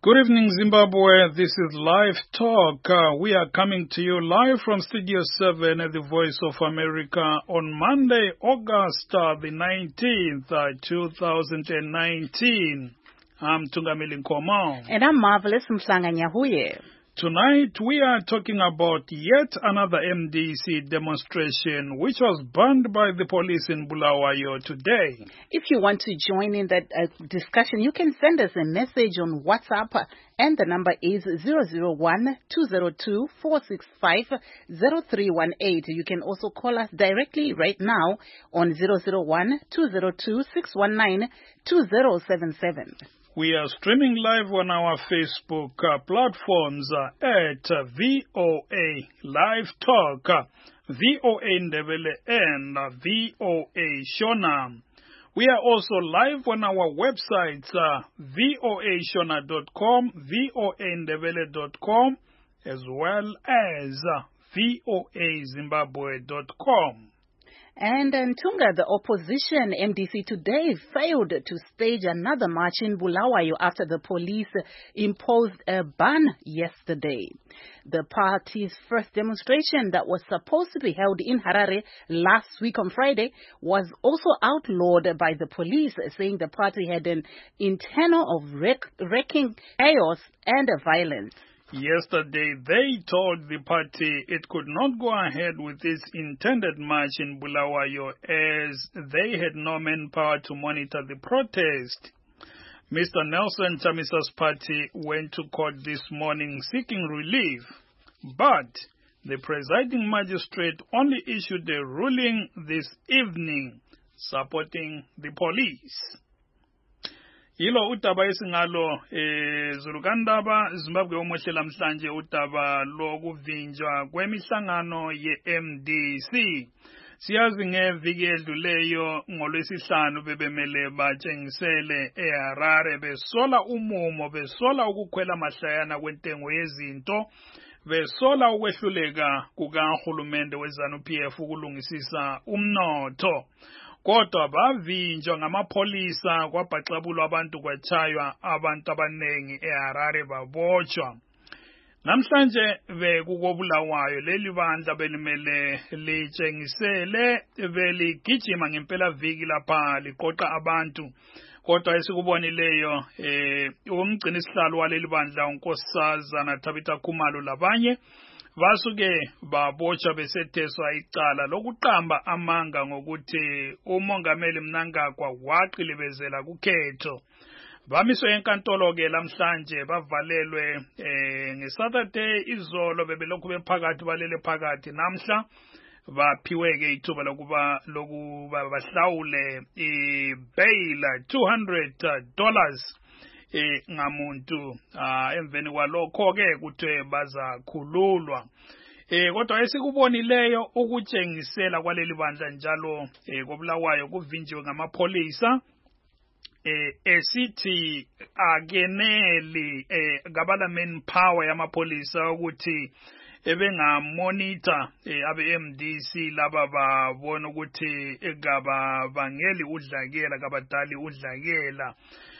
Good evening, Zimbabwe. This is Live Talk. We are coming to you live from Studio 7 at the Voice of America on Monday, August the 19th, 2019. I'm Tungamili Nkomo. And I'm Marvelous Mhlanga-Nyahuye. Tonight, we are talking about yet another MDC demonstration, which was banned by the police in Bulawayo today. If you want to join in that discussion, you can send us a message on WhatsApp, and the number is 001-202-465-0318. You can also call us directly right now on 001-202-619-2077. We are streaming live on our Facebook platforms at VOA Live Talk, VOA Ndebele, and VOA Shona. We are also live on our websites, voashona.com, voandebele.com, as well as voazimbabwe.com. And Ntunga, the opposition MDC today failed to stage another march in Bulawayo after the police imposed a ban yesterday. The party's first demonstration that was supposed to be held in Harare last week on Friday was also outlawed by the police, saying the party had an internal of wrecking chaos and violence. Yesterday, they told the party it could not go ahead with its intended march in Bulawayo as they had no manpower to monitor the protest. Mr. Nelson Chamisa's party went to court this morning seeking relief, but the presiding magistrate only issued a ruling this evening supporting the police. Yilo utaba isingalo Zulukandaba Zimbabwe umohlela mhlanje utaba lokuvinjwa kwemihlangano ye-MDC. Siyazi ngeviki edluleyo ngolwesihlanu bebemele batshengisele eHarare besola umumo, besola ukukhwela mahlayana kwentengo yezinto, besola ukwehluleka kukahulumende weZANU-PF ukulungisisa umnotho. Kodwa bavinjwa ngamapolisa kwabhaxabulwa abantu kwatshaywa abantu abanengi eHarare babotshwa. Namhlanje bekukobulawayo leli bandla belimele litshengisele beligijima ngempela viki lapha liqoqa abantu. Kodwa esikubonileyo umgcini sihlalo waleli bandla uNkosazana Tabitha Khumalo labanye basuke babotshwa besetheswa icala lokuqamba amanga ngokuthi umongameli Mnangagwa waqilibezela kukhetho. Bamiswe enkantolo ke lamhlanje bavalelwe ngeSaturday izolo bebelokhu bephakathi balele phakathi namhla baphiwe ke ithuba lokuba bahlawule bail $200 ngamuntu emveni kwalokho ke kuthe bazakhululwa. Kodwa esikubonileyo ukutshengisela kwaleli bandla njalo kobulawayo kuvinjiwe ngamapolisa esithi akeneli ngabala manpower yamapolisa ukuthi ebengamonitor abe-MDC laba babona ukuthi bangeli udlakela kabadali udlakela.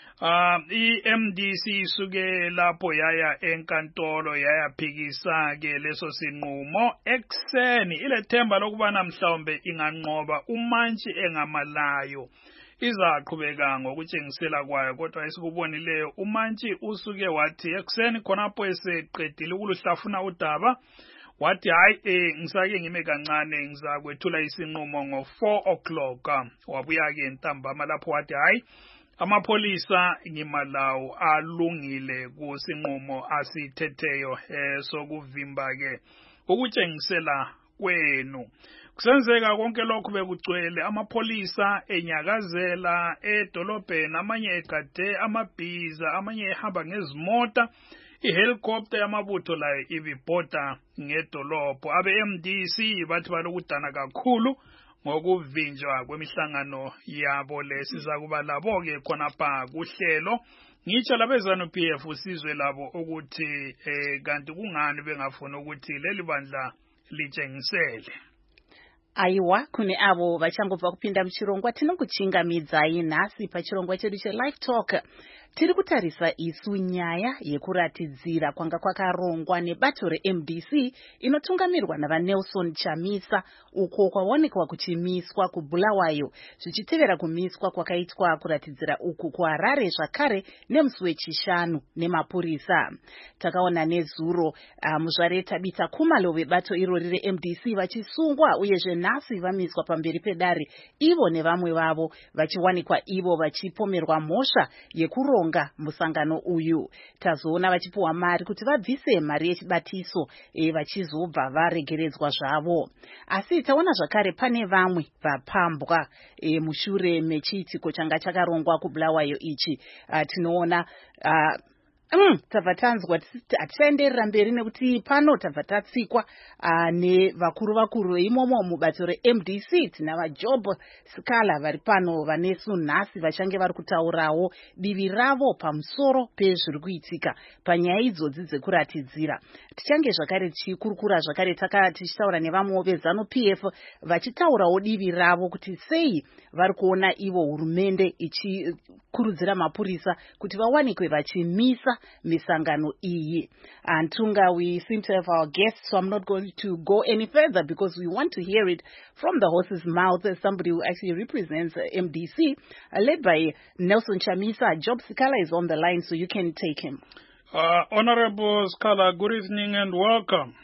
I-MDC isuke lapho yaya enkantolo yayaphikisa ke leso sinqumo ekseni ilethemba lokubana mhlawumbe inganqoba umantshi engamalayo izaqhubeka ngokutshengisela kwayo. Kodwa esikubonileyo umantshi usuke wathi ekseni khonapho eseqedile ukuluhlafuna udaba wathi hayi ngisake ngime kancane ngizakwethula isinqumo ngo-4 o'clock. Wabuya ke ntambama lapho wathi hayi amapolisa ngimalawo alungile kusinqumo asithetheyo sokuvimba ke ukutshengisela kwenu. Kusenzeka konke lokhu bekugcwele amapolisa enyakazela edolobheni, amanye egade amabhiza, amanye ehamba ngezimota, ihelicopter yamabutho layo ibibhoda ngedolobho. Abe-MDC bathi balokudana kakhulu ngokuvinjwa kwemihlangano yabo lesiza kuba labo ke khonapha kuhlelo. Ngitsho labeZANU-PF usizwe labo ukuthi kanti kungani bengafuna ukuthi leli bandla litshengisele. Aiwa kune avo vachangobva kupinda muchirongwa tinokuchingamidza nasi pachirongwa chedu cheLive Talk Tiri kutarisa isu nyaya yekuratidzira kwanga kwakarongwa nebato reMDC inotungamirwa naVanelson Chamisa uko kwaonekwa kuchimiswa kuBulawayo zvichitevera kumiswa kwakaitwa kuratidzira uku kuHarare zvakare nemusi wechishanu nemapurisa. Takaona nezuro muzvare Tabitha Khumalo vebato irori reMDC vachisungwa uyezve nhasi vamiswa pamberi pedare ivo nevamwe vavo vachiwanikwa ivo vachipomerwa mhosva yekuronga musangano uyu. Tazoona vachipuwa mari kuti vabvise mari yechibatiso vachizobva varegeredzwa zvavo. Asi taona zvakare pane vamwe vapambwa mushure mechiitiko changa chakarongwa kuBulawayo ichi. Tinoona tabva tanzwa hatichaenderera mberi nekuti pano tabva tatsikwa nevakuru imomo mubato reMDC. Tina vaJob Sikala vari pano vanesu nhasi vachange vari kutaurawo divi ravo pamusoro pezviri kuitika panyaya idzodzi dzekuratidzira. Tichange zvakare tichikurukura zvakare tichitaura nevamwewo veZanu PF vachitaurawo divi ravo kuti sei vari kuona ivo hurumende ichikurudzira mapurisa kuti vawanikwe vachimisa misangano iyi. Antunga, we seem to have our guests, so I'm not going to go any further because we want to hear it from the horse's mouth as somebody who actually represents MDC, led by Nelson Chamisa. Job Sikala is on the line, so you can take him. Honorable Sikala, good evening and welcome.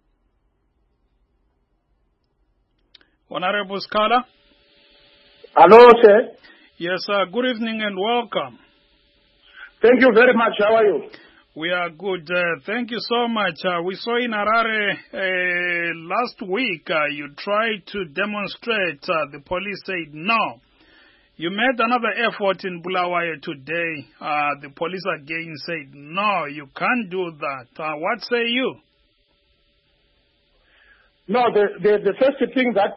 Honorable Sikala? Hello, sir. Yes, good evening and welcome. Thank you very much. How are you? We are good. Thank you so much. We saw in Harare last week you tried to demonstrate. The police said no. You made another effort in Bulawayo today. The police again said no, you can't do that. What say you? No, the first thing that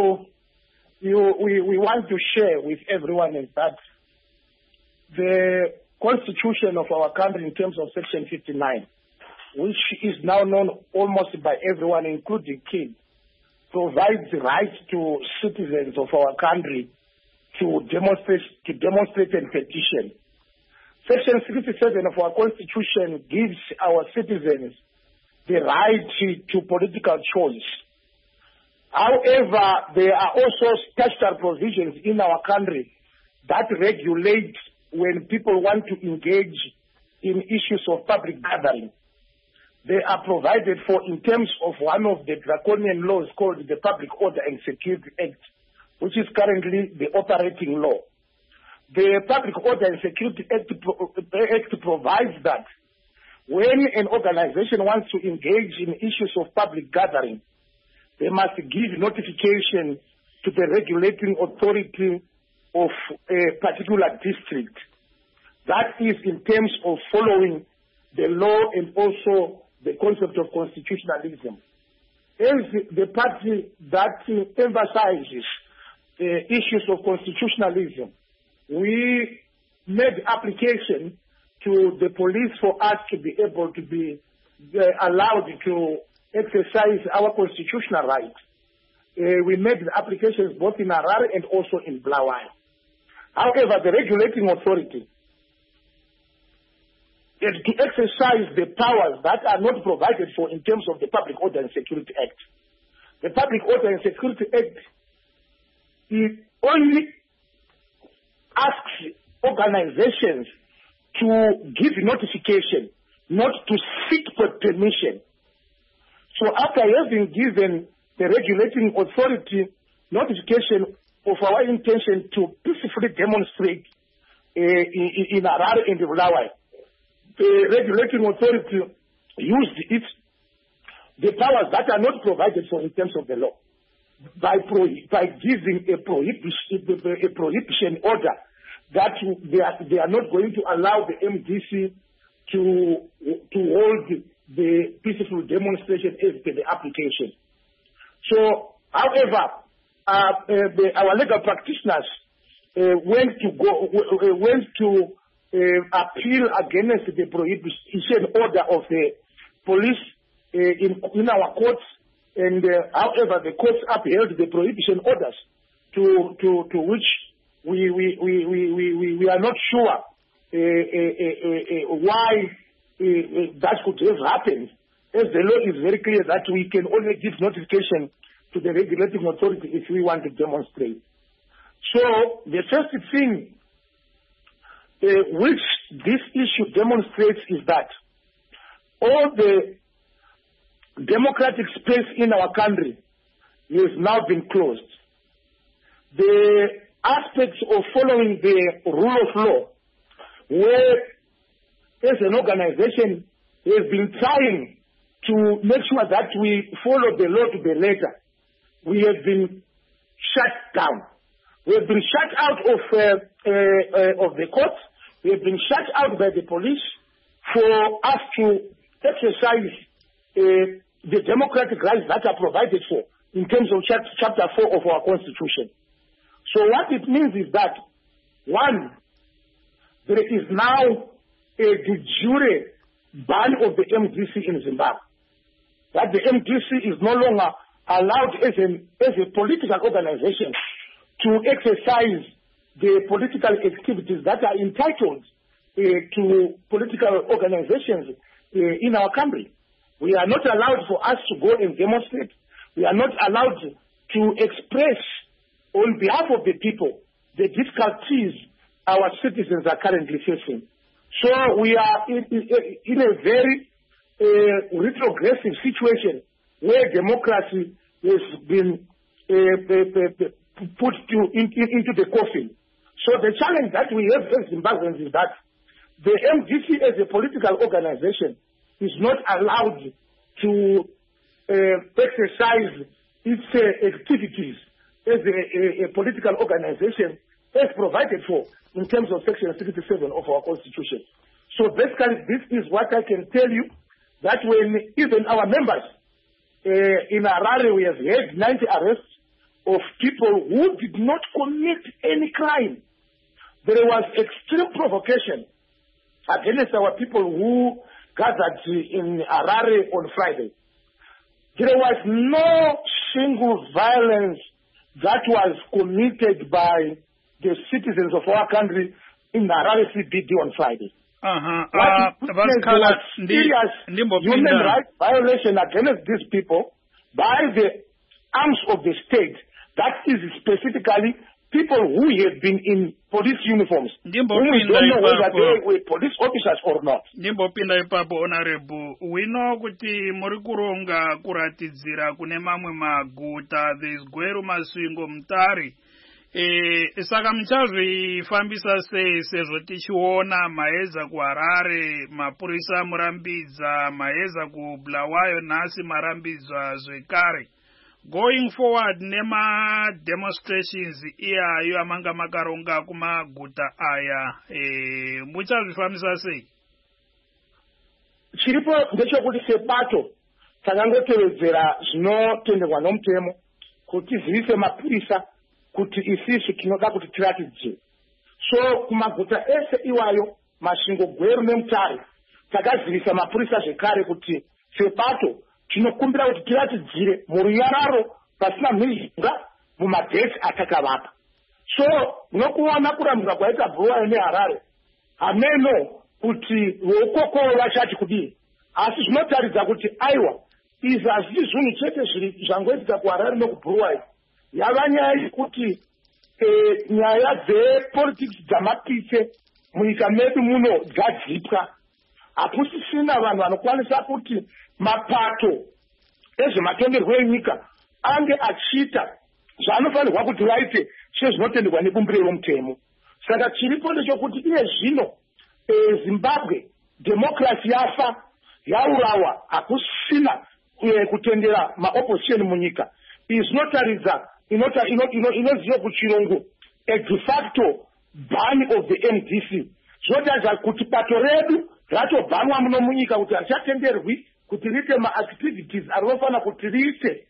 we want to share with everyone is that the Constitution of our country in terms of Section 59, which is now known almost by everyone, including kids, provides the right to citizens of our country to demonstrate and petition. Section 67 of our Constitution gives our citizens the right to political choice. However, there are also statutory provisions in our country that regulate when people want to engage in issues of public gathering. They are provided for in terms of one of the draconian laws called the Public Order and Security Act, which is currently the operating law. The Public Order and Security Act provides that when an organization wants to engage in issues of public gathering, they must give notification to the regulating authority of a particular district. That is in terms of following the law and also the concept of constitutionalism. As the party that emphasizes the issues of constitutionalism, we made application to the police for us to be able to be allowed to exercise our constitutional right. We made the applications both in Harare and also in Bulawayo. However, the regulating authority is to exercise the powers that are not provided for in terms of the Public Order and Security Act. The Public Order and Security Act only asks organizations to give notification, not to seek permission. So after having given the regulating authority notification of our intention to peacefully demonstrate in Harare and Bulawayo, the regulating authority used the powers that are not provided for in terms of the law by giving a prohibition order that they are not going to allow the MDC to hold the peaceful demonstration as per the application. So, however, our legal practitioners went to appeal against the prohibition order of the police in our courts, and however the courts upheld the prohibition orders, to which we are not sure why that could have happened, as the law is very clear that we can only give notification to the regulating authority if we want to demonstrate. So the first thing which this issue demonstrates is that all the democratic space in our country has now been closed. The aspects of following the rule of law, where as an organization we have been trying to make sure that we follow the law to the letter, we have been shut down. We have been shut out of the courts. We have been shut out by the police for us to exercise the democratic rights that are provided for in terms of Chapter 4 of our Constitution. So what it means is that, one, there is now a de jure ban of the MDC in Zimbabwe. That the MDC is no longer allowed as a political organization to exercise the political activities that are entitled to political organizations in our country. We are not allowed for us to go and demonstrate. We are not allowed to express on behalf of the people the difficulties our citizens are currently facing. So we are in a very retrogressive situation where democracy has been put into the coffin. So the challenge that we have as Zimbabweans is that the MDC as a political organization is not allowed to exercise its activities as a political organization as provided for in terms of Section 67 of our Constitution. So basically this is what I can tell you, that when even our members in Harare, we have had 90 arrests of people who did not commit any crime. There was extreme provocation against our people who gathered in Harare on Friday. There was no single violence that was committed by the citizens of our country in Harare CBD on Friday. Serious human rights violation against these people by the arms of the state. That is specifically people who have been in police uniforms. We don't know whether they were police officers or not. Ndimbopinda ipapo honorable, we know kuti muri kuronga kuratidzira kune mamwe maguta, there's Gweru, Masvingo, Mutare. Saka muchazvifambisa sei sezvo tichiona maeza kuHarare mapurisa murambidza, maeza kuBulawayo nhasi marambidza zvekare. Going forward nema demonstrations iyayo amanga makaronga kumaguta aya, muchazvifambisa sei? Chiripo ndechokuti sepato takangotevedzera zvinotenderwa nomutemo kuti zivise mapurisa kuti isisu tinoda kuti tiratidze. So kumaguta ese iwayo Masvingo, Gweru neMutare takazivisa mapurisa zvekare kuti sepato tinokumbira kuti tiratidzire murunyararo pasina mhirizhonga mumadheti atakavapa. So nokuona kurambura kwaita Bulawayo neHarare hameno kuti vokoko vachati kudii, asi zvinotaridza kuti aiwa izvi hazvisi zvinhu chete zviri zvangoitika kuHarare nokuBulawayo. Yava nyaya yekuti nyaya dzepolitics dzamapise munyika medu muno dzadzipwa. Hakusisina vanhu vanokwanisa kuti mapato ezvematongerwo enyika ange achiita zvaanofanirwa kuti vaite sezvinotenderwa nebumbiro romutemo. Saka chiripo ndechokuti iye zvino Zimbabwe democracy yafa, yaurawa, hakusina kutendera maopposition munyika. Zvinotaridza inoziva kuchirungu a de facto ban of the MDC. Zvinotaridza kuti bato redu ratobhanwa muno munyika kuti harichatenderwi kuti riite maactivities arinofanira kuti riite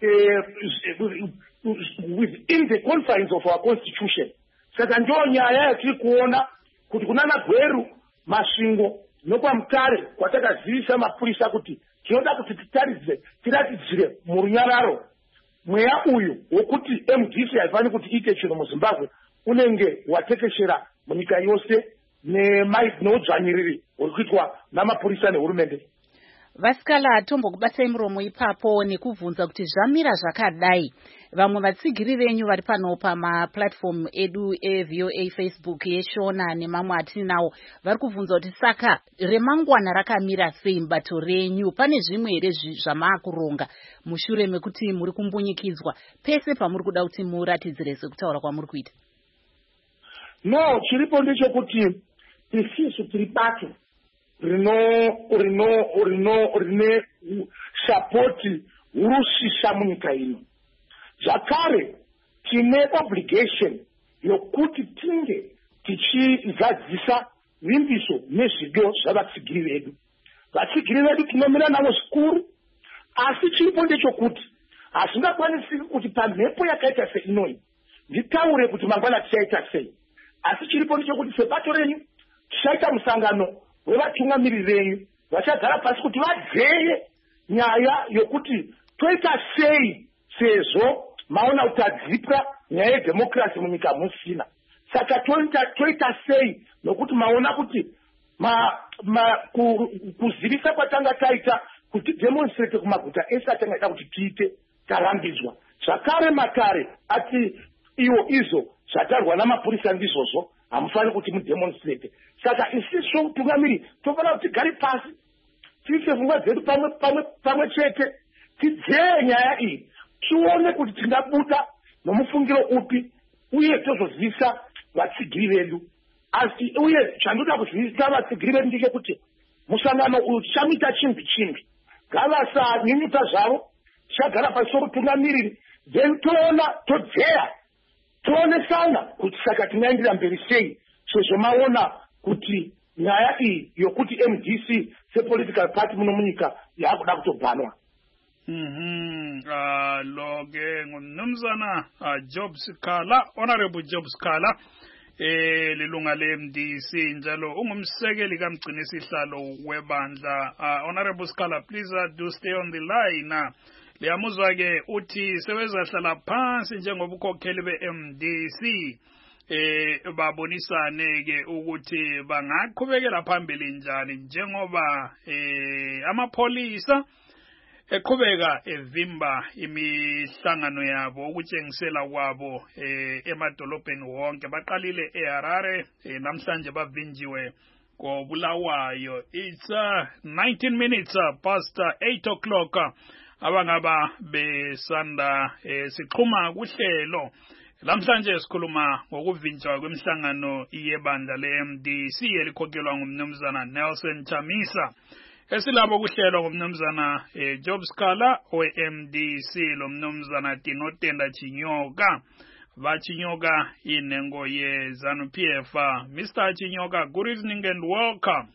within the confines of our Constitution. Saka ndio nyaya yatiri kuona kuti kunana Gweru, Masvingo nokwaMutare kwatakazivisa mapurisa kuti tinoda kuti tiratidzire murunyararo mweya uyu wokuti MDC haifaniri kuti iite chinhu muZimbabwe unenge watekeshera munyika yose neudzvanyiriri huri kuitwa namapurisa nehurumende. Vasikala atombokubatsai muromo ipapo nekubvunza kuti zvamira zvakadai. Vamwe vatsigiri venyu vari pano pamaplatform edu eVOA Facebook yeshona nemamwe atinawo vari kubvunza kuti saka remangwana rakamira sei mubato renyu, pane zvimwe here zvamaakuronga mushure mekuti muri kumbunyikidzwa pese pamuri kuda kuti muratidzire sekutaura kwamuri kuita? No, chiripo ndechekuti isisu tiri bato rine sapoti hurusisa munyika ino. Zvakare tine obligation yokuti tinge tichizadzisa vimbiso nezvido zvavatsigiri vedu. Vatsigiri vedu tinomira navo zvikuru, asi chiripo ndechekuti hazvingakwanisiki kuti pamhepo yakaita seinoyi nditaure kuti mangwana tichaita sei. Asi chiripo ndechekuti sebato renyu tichaita musangano wevatungamiriri venyu vachagara pasi kuti vadzeye nyaya yokuti toita sei sezvo maona kuti adzipra nyaya yedhemokirasi munyika musina. Saka toita sei nokuti maona kuti kuzivisa kwatanga taita kuti demonstrate kumaguta ese atanga ita kuti tiite tarambidzwa. Zvakare makare ati iwo izvo zvatarwa namapurisa ndizvozvo hamufani kuti mudemonstrate. Saka isiso tungamiri tofanira kuti tigare pasi tiise pfungwa dzedu pamwe chete tidzeye nyaya iyi tione kuti tingabuda nomufungiro upi uye tozozivisa vatsigiri vedu. Asi uye chandoda kuzivisa vatsigiri vedu ndechekuti musangano uyu tichamuita chimbi ngavasanyunyuta zvavo, tichagara pasi sokutungamiriri then toona todzeya toonesana kuti saka tinoendera mberi sei sezvo maona kuti nyaya iyi yokuti MDC sepolitical party muno munyika yakuda kutobhanwa. Lo ke ngumnumzana Job Sikhala, Honorable Job Sikhala, lilunga le-MDC njalo ungumsekeli kamgcinisihlalo webandla. Honorable Sikhala, please do stay on the line. Liyamuzwa ke uthi sebezahlala phansi njengobukhokheli be-MDC babonisane ke ukuthi bangaqhubekela phambili njani njengoba amapholisa eqhubeka evimba imihlangano yabo ukutshengisela kwabo emadolobheni wonke. Baqalile eHarare, namhlanje bavinjiwe koBulawayo. It's 19 minutes past 8 o'clock. Abangaba besanda siqhuma kuhlelo lamhlanje sikhuluma ngokuvinjwa kwemihlangano yebandla le-MDC elikhokhelwa ngumnumzana Nelson Chamisa. Esilabo kuhlelo ngumnumzana Job Sikhala we-MDC lo mnumzana Tinotenda Chinyoka. Chinyoka inengo ye ZANU-PF. Mr. Chinyoka, good evening and welcome.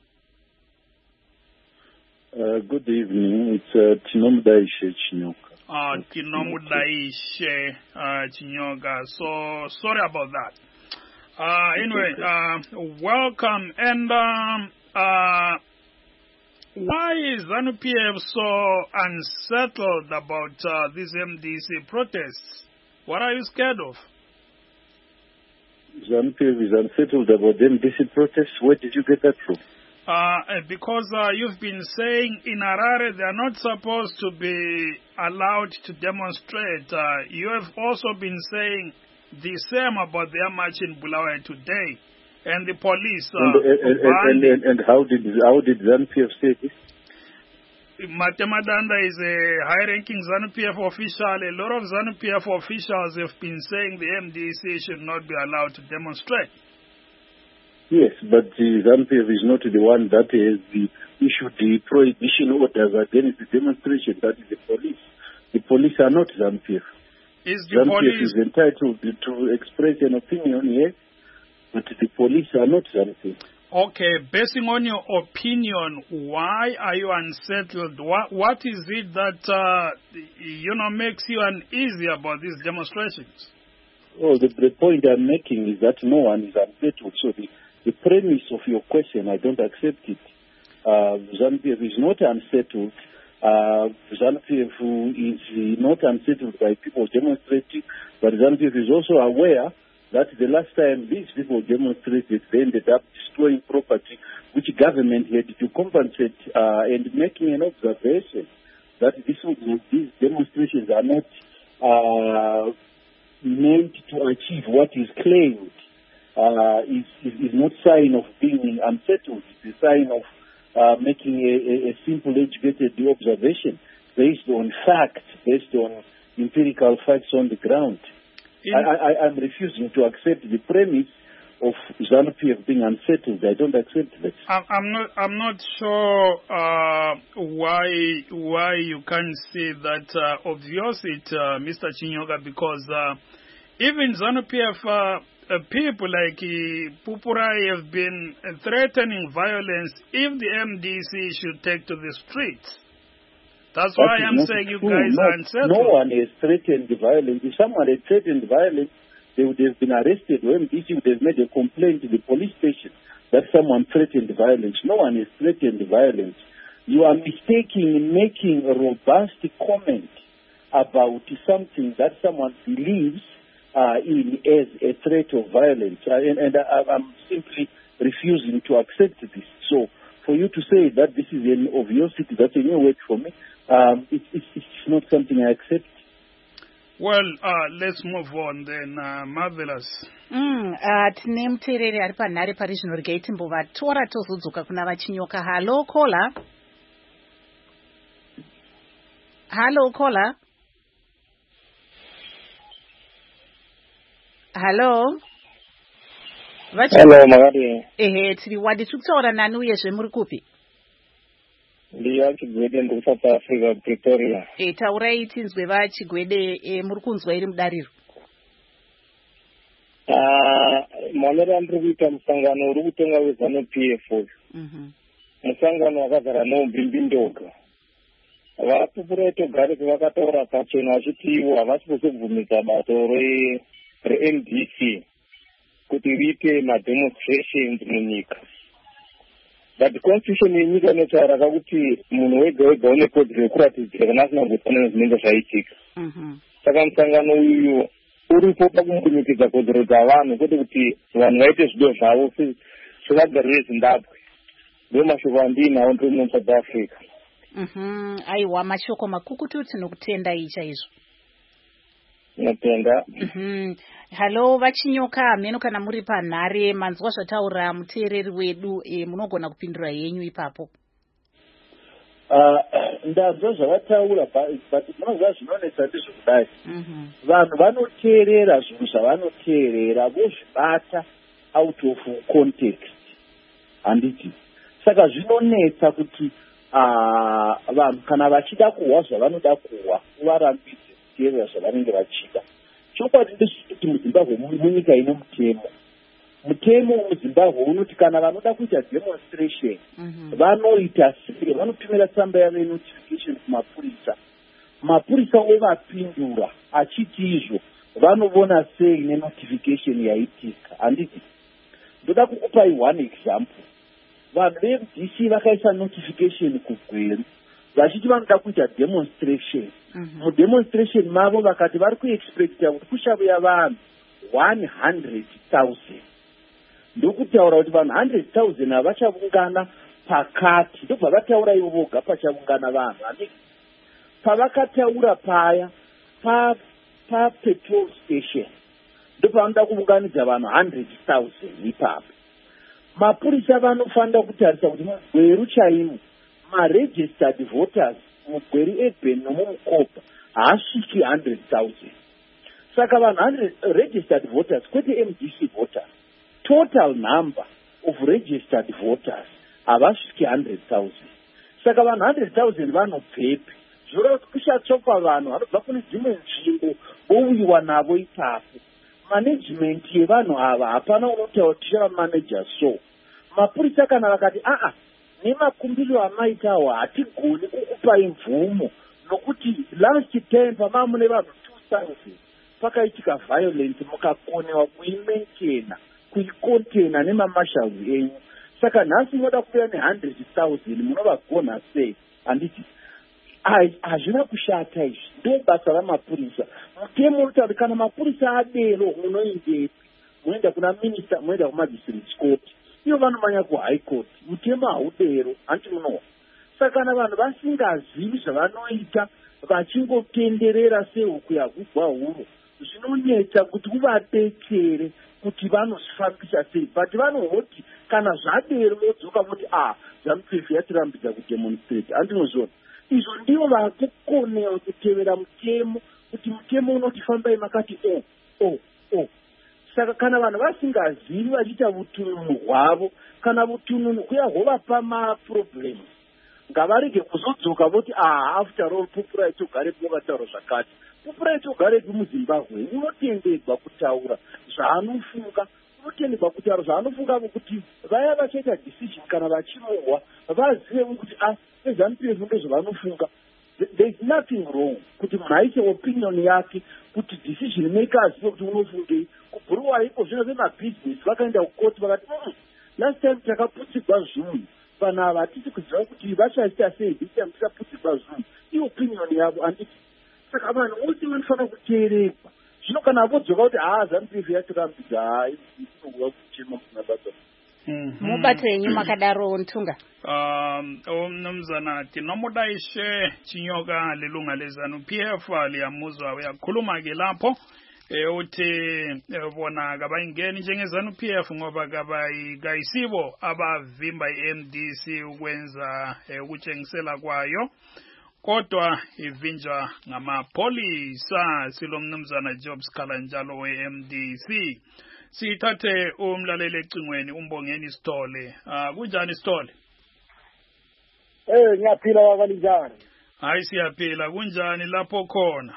Good evening. It's Tinomudaishe Chinyoka. Tinomudaishe Chinyoka. So sorry about that. Anyway, welcome. And why is ZANU-PF so unsettled about these MDC protests? What are you scared of? ZANU-PF is unsettled about the MDC protests. Where did you get that from? Because you've been saying in Harare they are not supposed to be allowed to demonstrate. You have also been saying the same about their march in Bulawayo today, and the police. And how did ZANU-PF say this? Matemadanda is a high-ranking ZANU-PF official. A lot of ZANU-PF officials have been saying the MDC should not be allowed to demonstrate. Yes, but the ZANU-PF is not the one that has issued the prohibition orders against the demonstration. That is the police. The police are not ZANU-PF. ZANU-PF is entitled to express an opinion, yes, but the police are not ZANU-PF. Okay, basing on your opinion, why are you unsettled? What is it that makes you uneasy about these demonstrations? Well, the point I'm making is that no one is unsettled. So the premise of your question, I don't accept it. ZANU-PF is not unsettled. ZANU-PF is not unsettled by people demonstrating, but ZANU-PF is also aware that the last time these people demonstrated, they ended up destroying property which government had to compensate, and making an observation that these demonstrations are not meant to achieve what is claimed, is not sign of being unsettled. It's a sign of making a simple educated observation based on facts, based on empirical facts on the ground. I'm refusing to accept the premise of ZANU-PF being unsettled. I don't accept that. I'm not sure why you can't say that obvious it, Mr. Chinyoka, because even ZANU-PF people like Pupurai have been threatening violence if the MDC should take to the streets. That's why I'm saying you guys are unsettled. No one has threatened the violence. If someone had threatened violence, they would have been arrested. When MDC would have made a complaint to the police station that someone threatened violence. No one has threatened violence. You are mistaking in making a robust comment about something that someone believes in as a threat of violence. And I'm simply refusing to accept this. So for you to say that this is an obviosity, that's a new word for me, it's not something I accept. Well, let's move on then. Marvelous. Tine muteereri ari panhare paRegional Gate mbovatora tozodzoka kuna vaChinyoka. Hello caller. Hello caller. Hello. Hello Magadi. Tiri wadi tukutaura nani uyezve muri kupi? Ndiya Chigwede ndiri South Africa, Pretoria. Taurai tinzwe vaChigwede, muri kunzwa iri mudariro? Manera ndiri kuita musangano uri kutonga weZANU-PF. Musangano wakagara nombimbi-ndoga. VaPupurai togare pavakataura pachena vachiti ivo havasi kuzobvumidza bato reMDC kuti riite mademonstrations munyika. But constitution yenyika inotaura kuti munhu wega wega une kodzero yekuratidzira kana asina kuzofanana zvinenge zvaitika. Saka musangano uyu uripo pakumbunyikidza kodzero dzavanhu, kwete kuti vanhu vaite zvido zvavo sevagariri veZimbabwe. Ndo mashoko andinawo ndiri muno South Africa. Aiwa, mashoko makukutu tinokutenda chaizvo. Natenda. Hello vaChinyoka, meno kana muri panhare manzwa zvataura muteereri wedu, munogona kupindura yenyu ipapo. Ndanzwa zvavataura, but munozva zvinonetsa ndizvokudai. Vanhu vanoteerera zvinhu zvavanoteerera vozvibata out of context. Handiti. Saka zvinonetsa kuti vanhu kana vachida kuhwa zvavanoda kuhwa, uvarambidze kuteerera zvavanenge vachida. Chokwadi ndezvekuti muZimbabwe munyika ino mutemo. Mutemo muZimbabwe unoti kana vanoda kuita demonstration, vanoita sei, vanotumira tsamba yavo notification kumapurisa. Mapurisa ovapindura achiti izvo vanovona sei nenotification yaitika. Handiti. Ndoda kukupai one example. Vanhu veMDC vakaisa notification kuGweru vachiti vanoda kuita demonstration. Mudemonstration mavo vakati vari kuexpecta kuti kuchavuya vanhu 100,000. Ndokutaura kuti vanhu 100,000 havachavungana pakati. Ndobva vataura ivo voga pachavungana vanhu. Pavakataura paya papetrol station ndopavanoda kuvunganidza vanhu 100,000 ipapo. Mapurisa vanofanira kutarisa kuti muGweru chaimo maregistered voters muGweru urban nomumukopa haasviki 100,000. Saka vanhu 100 registered voters, kwete MDC voters, total number of registered voters havasviki 100,000. Saka vanhu 100,000 vanobvepi? Zvoreva kuti kuchatsvakwa vanhu vanobva kune dzimwe nzvimbo vouyiwa navo ipapo. Management yevanhu ava hapana unotaura kuti tichava manager so. Mapurisa kana vakati nemakumbiro amaitawo hatigoni kukupai mvumo nokuti last time pamava mune vanhu 2,000 pakaitika violence mukakonewa kuimaintaina, kuicontaina nemamashals enyu. Saka nhasi moda kuuya ne100,000 munovagona sei? Handiti hazvina kushata izvi, ndo basa ramapurisa. Mutemo unotaura kuti kana mapurisa adero munoindepi? moenda kuna minister, moenda kumagistrate court, iyo vanomanya kuhigh court. Mutemo haudero, hanti munowa. Saka kana vanhu vasingazivi zvavanoita vachingotenderera sehuku yakugwa huro, zvinonetsa kuti uvadetsere kuti vanozvifambisa sei. But vanohoti kana zvadero vodzoka voti ZANU-PF yatirambidza kudemonstrate. Handinozviona izvo ndivo vakukonewa kutevera mutemo, kuti mutemo unoti fambai makati Saka kana vanhu vasingazivi vachiita vutununu hwavo, kana vutununu kuya hwovapa maproblem, ngavarege kuzodzoka voti after all Pupuright ugarepo vakataura zvakati. Pupuright ugarepo muZimbabwe unotendegwa kutaura zvaanofunga, unotendegwa kutaura zvaanofunga, kuti vaya vachaita decision kana vachirohwa vazive kuti ZANU-PF ndezvavanofunga. There is nothing wrong kuti munhu aise opinion yake, kuti decision maker azive kuti unofungei. Kubhuruwa iko zvino vemabhizinesi vakaenda kukoti vakati last time takaputsigwa zvinhu, panava hatisi kuziva kuti vachaita sei this time tikaputsigwa zvinhu. Iopinion yavo handiti. Saka vanhu vose vanofanira kuteerekwa. Zvino kana vodzoka kuti ZANU-PF yatirambidza inowa kuchema kunabasa. Mubate yenyu makadaro Ntunga. Mnumzana tinomudaishe Chinyoka lilunga leZANU-PF liyamuzwa uyakhuluma ke lapho uthi bona kabayingeni njengeZANU-PF ngoba kayisibo abavimba iMDC ukwenza ukutshengisela kwayo, kodwa ivinjwa ngamapolisa. Silomnumzana Jobs Khalanjalo weMDC. Sithathe umlaleli ecingweni uMbongeni Sithole. Kunjani Sithole? Ngiyaphila wabalinjani? Hayi siyaphila. Kunjani lapho khona?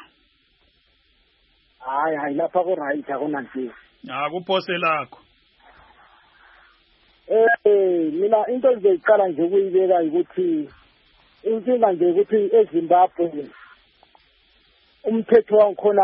Hayi lapha ku right akuna nto. Kuphose lakho. Mina into ngizoyiqala nje ukuyibeka ukuthi inkinga nje ukuthi eZimbabwe umthetho wakhona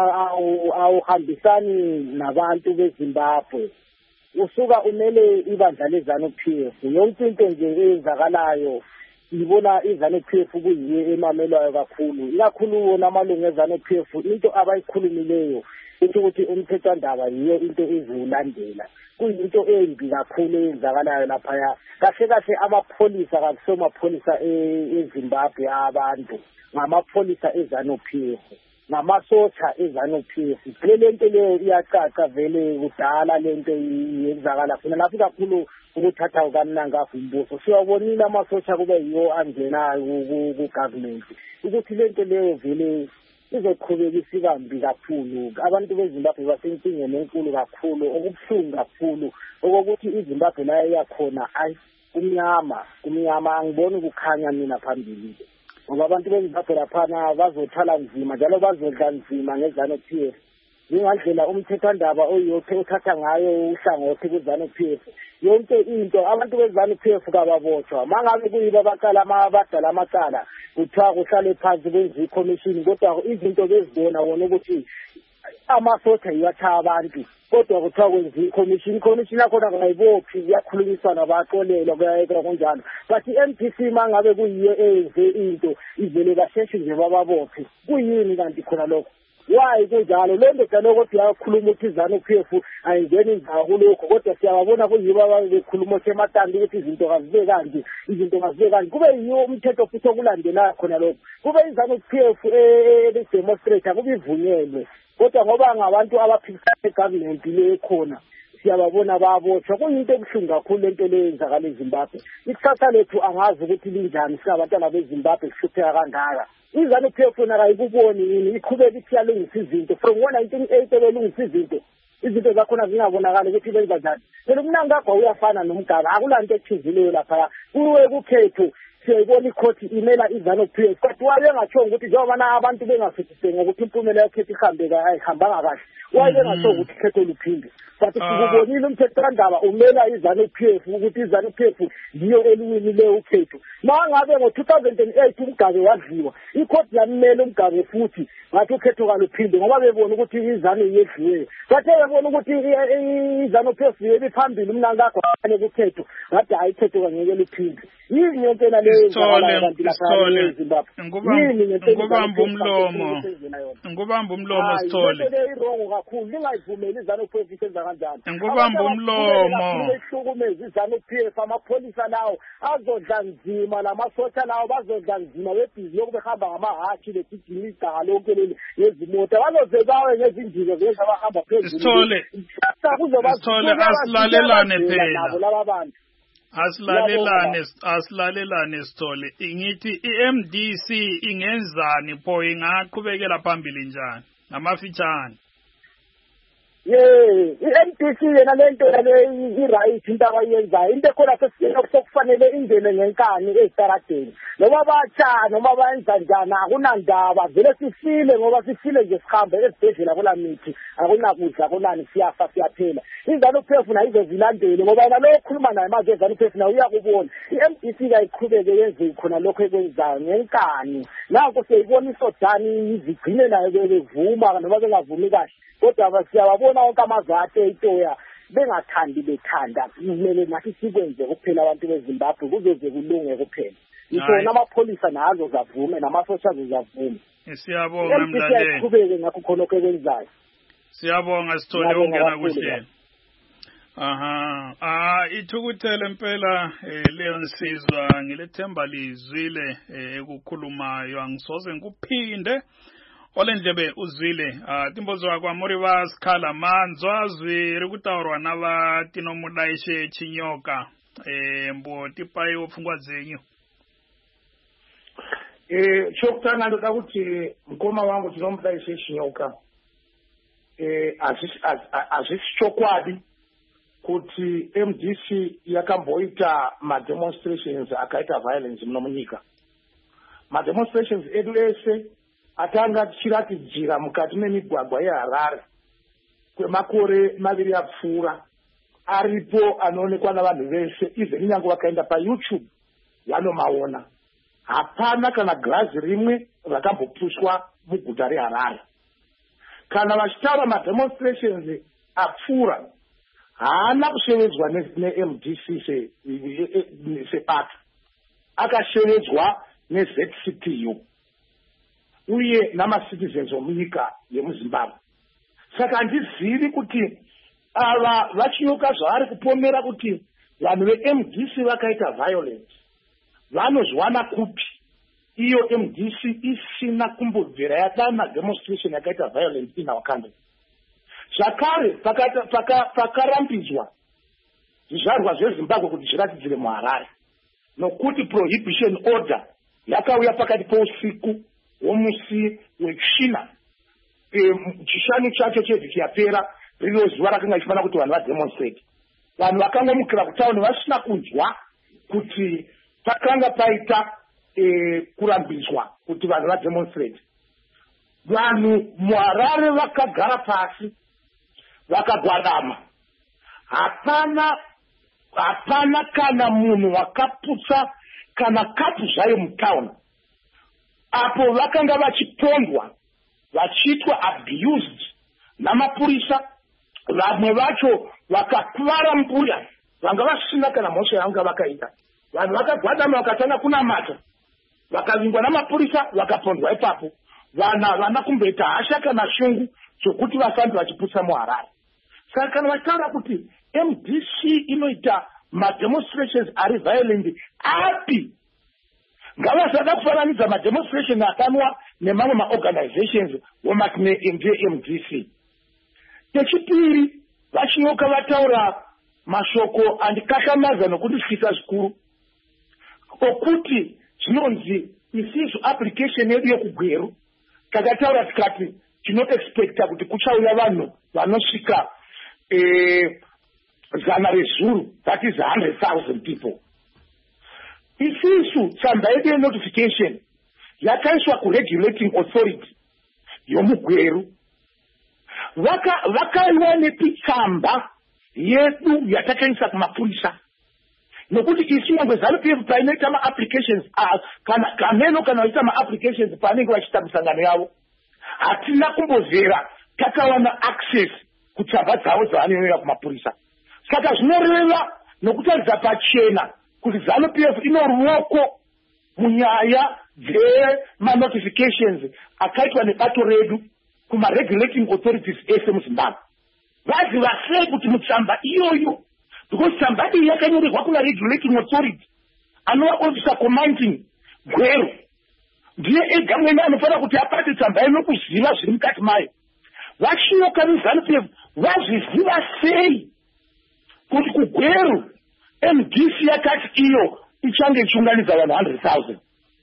awuhambisani nabantu beZimbabwe. Usuka umele ibandla leZANU-PF. Yonke into nje eyenzakalayo ngibona iZANU-PF kuyiyo emamelwayo kakhulu, ikakhulu wona amalungu eZANU-PF. Into abayikhulumileyo ukuthi umthethwandaba yiyo into eziwulandela, kuyinto embi kakhulu eyenzakalayo laphaya. Kahle amapholisa kakusomapholisa eZimbabwe abantu, ngamapholisa eZANU-PF, ngamasotsha eZANU-PF. Lento leyo iyacaca vele kudala lento yenzakala khona lapho kakhulu ukuthatha ukaMnangagwa umbuso. Siyabonile amasotsha kube yiwo angena ku-government, ukuthi lento leyo vele izoqhubekisa ikambi kakhulu. Abantu beZimbabwe basenkingeni enkulu kakhulu, okubuhlungu kakhulu, okokuthi iZimbabwe la yakhona kumnyama. Angiboni ukukhanya mina phambili, ngoba abantu beZimbabwe laphana bazothala nzima njalo bazodla nzima ngeZANU-PF. Ngendlela umthethwandaba oyothe uthatha ngayo uhlangothi kuZANU-PF, yonke into abantu beZANU-PF kababotshwa. Mangabe kuyiba abadala amacala kuthiwa kuhlale phansi kwenziwe iCommission, kodwa izinto bezibona wona ukuthi amasotsha yiwatshaya abantu, kodwa kuthiwa kwenziwe iCommission yakhona kayibophi, yakhulumisana baxolelwa kuyayeka kunjalo. But iMDC mangabe kuyiyo eyenze into ivele basheshe nje bababophe. Kuyini kanti khona lokho? Why kunjalo? Lento nto ukuthi yakhuluma ukuthi iZANU-PF ayingeni indawo kulokho, kodwa siyababona kuyibo ababekhuluma ematandi ukuthi izinto kazibe kanje, kube yiwo umthetho futhi okulandelayo khona lokho. Kube iZANU-PF demonstrate kube ivunyelwe, kodwa ngoba ngabantu abaphikisana egovernment le khona siyababona babotshwa. Kuyinto ebuhlungu kakhulu lento le yenzakala eZimbabwe. Ikusasa lethu angazi ukuthi linjani singabantwana beZimbabwe sihlupheka kangaka. iZANU-PF yona ayikuboni yini iqhubeka ithi yalungisa izinto from 1980 belungisa izinto zakhona zingabonakala ukuthi benza njani. Phela uMnangagwa uyafana noMgaba, akulanto ethizileyo lapha. Kuwe kukhetho siyayibona ikhoti imela iZANU-PF, kodwa wayengatsho ukuthi njengoba abantu bengasithisenge ukuthi impumela yekhetho ayihambanga kahle, wayengatsho ukuthi ikhetho luphinde. But sikubonile umthethwandaba umela iZANU-PF ukuthi iZANU-PF yiyo eliwinile ukhetho. Mangabe ngo-2008 uMgabe wadliwa, ikhoti yamela uMgabe futhi ngathi ukhetho kaluphinde ngoba bebona ukuthi iZANU yedliwe. Bathe bebona ukuthi iZANU-PF yebiphambili uMnangagwa ukhetho, ngathi hayi ikhetho kangeke liphinde. yini ngempela leyo ngubamba umlomo Sithole irongo kakhulu lingayivumeli izanu-PF isenza kanjani ngubamba umlomo ehlukumeza izanu-PF amapholisa lawo azodla nzima namasosha lawo bazodla nzima bebhizi yoku behamba ngamahashi begijima iganga lonke leli yezimoto bazoze bawe ngezindizo zenza abahamba phezulu Sithole asilalelane phela laba bantu asilalelane Sithole ngithi iMDC ingenzani pho ingaqhubekela phambili njani namafitshane iMDC yena lento i-right into abayenzayo into ekhona sokufanele ingene ngenkani ezitaradeni noma batsha noma bayenza njani akunandaba vele sifile ngoba sifile nje sihambe esibhedlela kulamithi akunakudla akunani siyafa siyaphela izanu-PF nayo izozilandele ngoba yena lo okhuluma naye manje ezanu-PF nayo uyakubona i-MDC kayiqhubeke yenze khona lokho ekwenzayo ngenkani nanko siyayibona isodani izigcine nayo bevuma noma bengavumi kahle kodwa siyababona wonke amazate itoya bengathandi bethanda kumele nathi sikwenze kuphela abantu beZimbabwe kuzoze kulunge kuphela isona amapholisa nazo zavume namasosha zavume siyabonga mlaleli siqhubeke ngakho khona okwenzayo siyabonga Sithole ongena kuhlelo ithukuthele impela leyo nsizwa ngilethemba lizwile ekukhulumayo angisoze ngikuphinde olendlebe uzwile timbozo wakwa muriva sikhala manzwa zwiri kutaurwa navati nomudaishe chinyoka mbo tipayo pfungwa dzenyu chokutanga ndoda kuti mukoma wangu tinomudaishe chinyoka hazvisi chokwadi kuti MDC yakamboita mademonstrations akaita violence muno munyika mademonstrations edu ese atanga tichiratidzira mukati memigwagwa yeHarare kwemakore maviri apfuura aripo anoonekwa navanhu vese even nyange vakaenda paYouTube vanomaona hapana kana girazi rimwe rakambopushwa muguta reHarare kana vachitaura mademonstrations apfuura haana kushevedzwa neMDC sepato akashevedzwa neZCTU uye namacitizens omunyika yemuZimbabwe saka handizivi kuti ava vachinyoka zvavari kupomera kuti vanhu veMDC vakaita violence vanozwana kupi iyo MDC isina kumbobvira yadana demonstration yakaita violence in our country zvakare pakarambidzwa zvizvarwa zveZimbabwe kuti zviratidzire muHarare nokuti prohibition order yakauya pakati pousiku womusi wechina chishanu chacho chevhiki yapera riro zuva rakanga ichifanira kuti vanhu vademonstrate vanhu vakangomukira kutauni vasina kunzwa kuti pakanga paita kurambidzwa kuti vanhu vademonstrate vanhu muHarare vakagara pasi vakagwadama hapana kana munhu wakaputsa kana kapu zvayo mutauni apo vakanga vachipondwa vachiitwa abused namapurisa vamwe vacho vakakuvara mbuya vanga vasina kana mhosva yavanga vakaita vanhu vakagwadama vakatanga kunamata vakavingwa namapurisa vakapondwa ipapo vana kumboita hasha kana shungu zvokuti vafambi vachiputsa muHarare saka kana vachitaura kuti MDC inoita mademonstrations ari violent api ngavasada kufananidza mademonstration akanwa nemamwe maorganizations womati neMDC chechipiri vachinyoka vataura mashoko andikashamaza nokutisvisa zvikuru okuti zvinonzi isizo application yedu yekugweru takataura tikati tinoexpecta kuti kuchauya vanhu vanosvika 100,000 that is 100,000 people isisu tsamba yedu yenotification yakaiswa kuregulating authority yomugweru vakaiwa nepitsamba yedu yatakaisa kumapurisa nokuti isi nyangwe ZANU-PF painoita maapplications kameno kana vaita maapplications paanenge vachiita misangano yavo hatina kumbozera takawana access kutsamba dzavo dzavanenoita kumapurisa saka zvinoreva nokutaridza pachena kuti ZANU-PF ino ruoko munyaya dzemanotifications akaitwa nebato redu kuma-regulating authorities ese muZimbabwe. Vaziva sei kuti mutsamba iyoyo, because tsamba iyi yakanyorerwa kuna regulating authority anova officer commanding Gweru, ndiye ega mwene anofanira kuti apate tsamba ino kuziva zviri mukati mayo. Vachinyoka veZANU-PF vazviziva sei kuti kuGweru MDC yakati iyo ichange ichiunganidza vanhu 100,000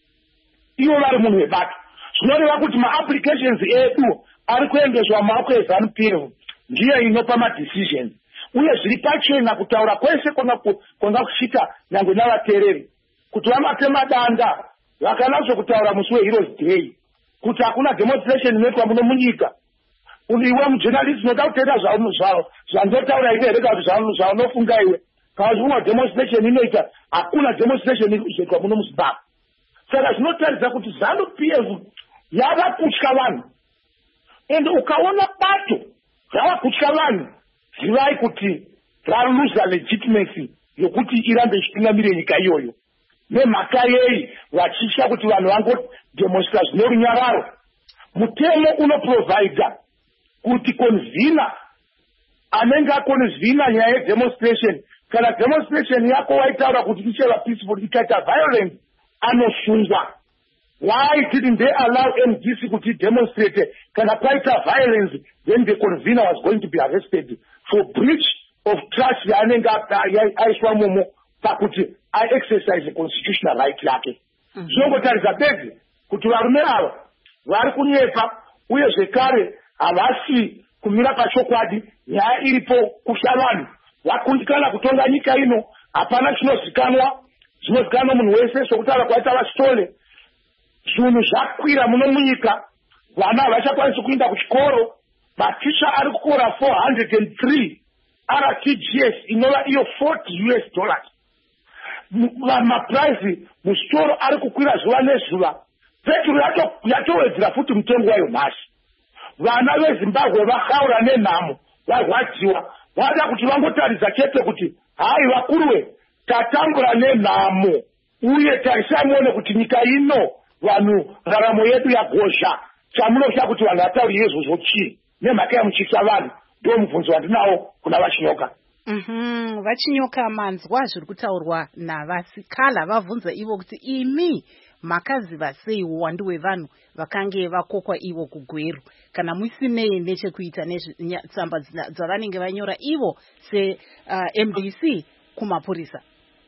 ivo vari munhu webato. Zvinoreva kuti ma-applications edu ari kuendeswa mumaoko eZANU-PF ndiye inopa madecisions, uye zviri pachena kutaura kwese kwanga kuchita nyangwe navateereri kuti vamatema danda vakanatso kutaura musi weHeroes Day kuti hakuna demonstration inoitwa muno munyika. Iwe mujournalist unoda kuteera zvandotaura iwe rega kuti zvaunofunga iwe. Kana zvimwe demonstration inoita, hakuna demonstration inoitwa muno muZimbabwe. Saka zvinotaridza kuti ZANU-PF yava kutya vanhu, ende ukaona bato rava kutya vanhu, zivai kuti raluza legitimacy yokuti irambe ichitungamira nyika iyoyo. Nemhaka yei vachitya kuti vanhu vangodemonstra zvine runyararo. Mutemo unoprovida kuti convener anenge aconvener nyaya yedemonstration, kana demonstration yako waitaura kuti icheva peaceful ikaita violence, anosungwa. Why didn't they allow MDC kuti demonstrate? Kana kwaita violence, then the convener was going to be arrested for breach of trust yanenge aiswa momo pakuti exercise constitutional right yake. Zvongotaridza bedzi kuti varume ava vari kunyepa, uye zvekare havasi kumira pachokwadi. Nyaya iripo kusha vanhu vakundikana kutonga nyika ino, hapana chinozikanwa munhu wese sokutaura kwaita vasitole. Zvinhu zvakwira muno munyika, vana havachakwanisi kuenda kuchikoro, maticha ari kukora 403 RTGS inova iyo $40. Maprice muzvitoro ari kukwira zuva nezuva. Petro yatowedzera futi mutengo wayo nhasi. Vana veZimbabwe vakaura nenhamo, varwadziwa. Vada kuti vangotaridza chete kuti hai vakuruwe, tatambura nenhamo, uye tarisai muone kuti nyika ino vanhu ndaramo yedu yagozha. Chamunosha kuti vanhu vatauri izvozvo chii? Nemhaka yamuchisa vanhu, ndo mubvunzo wandinawo kuna Vachinyoka. Vachinyoka, manzwa zviri kutaurwa navasikala. Vabvunza ivo kuti imi makaziva sei uwandu hwevanhu vakange vakokwa ivo kuGweru, kana musinei nechekuita netsamba dzavanenge vanyora ivo MDC kumapurisa?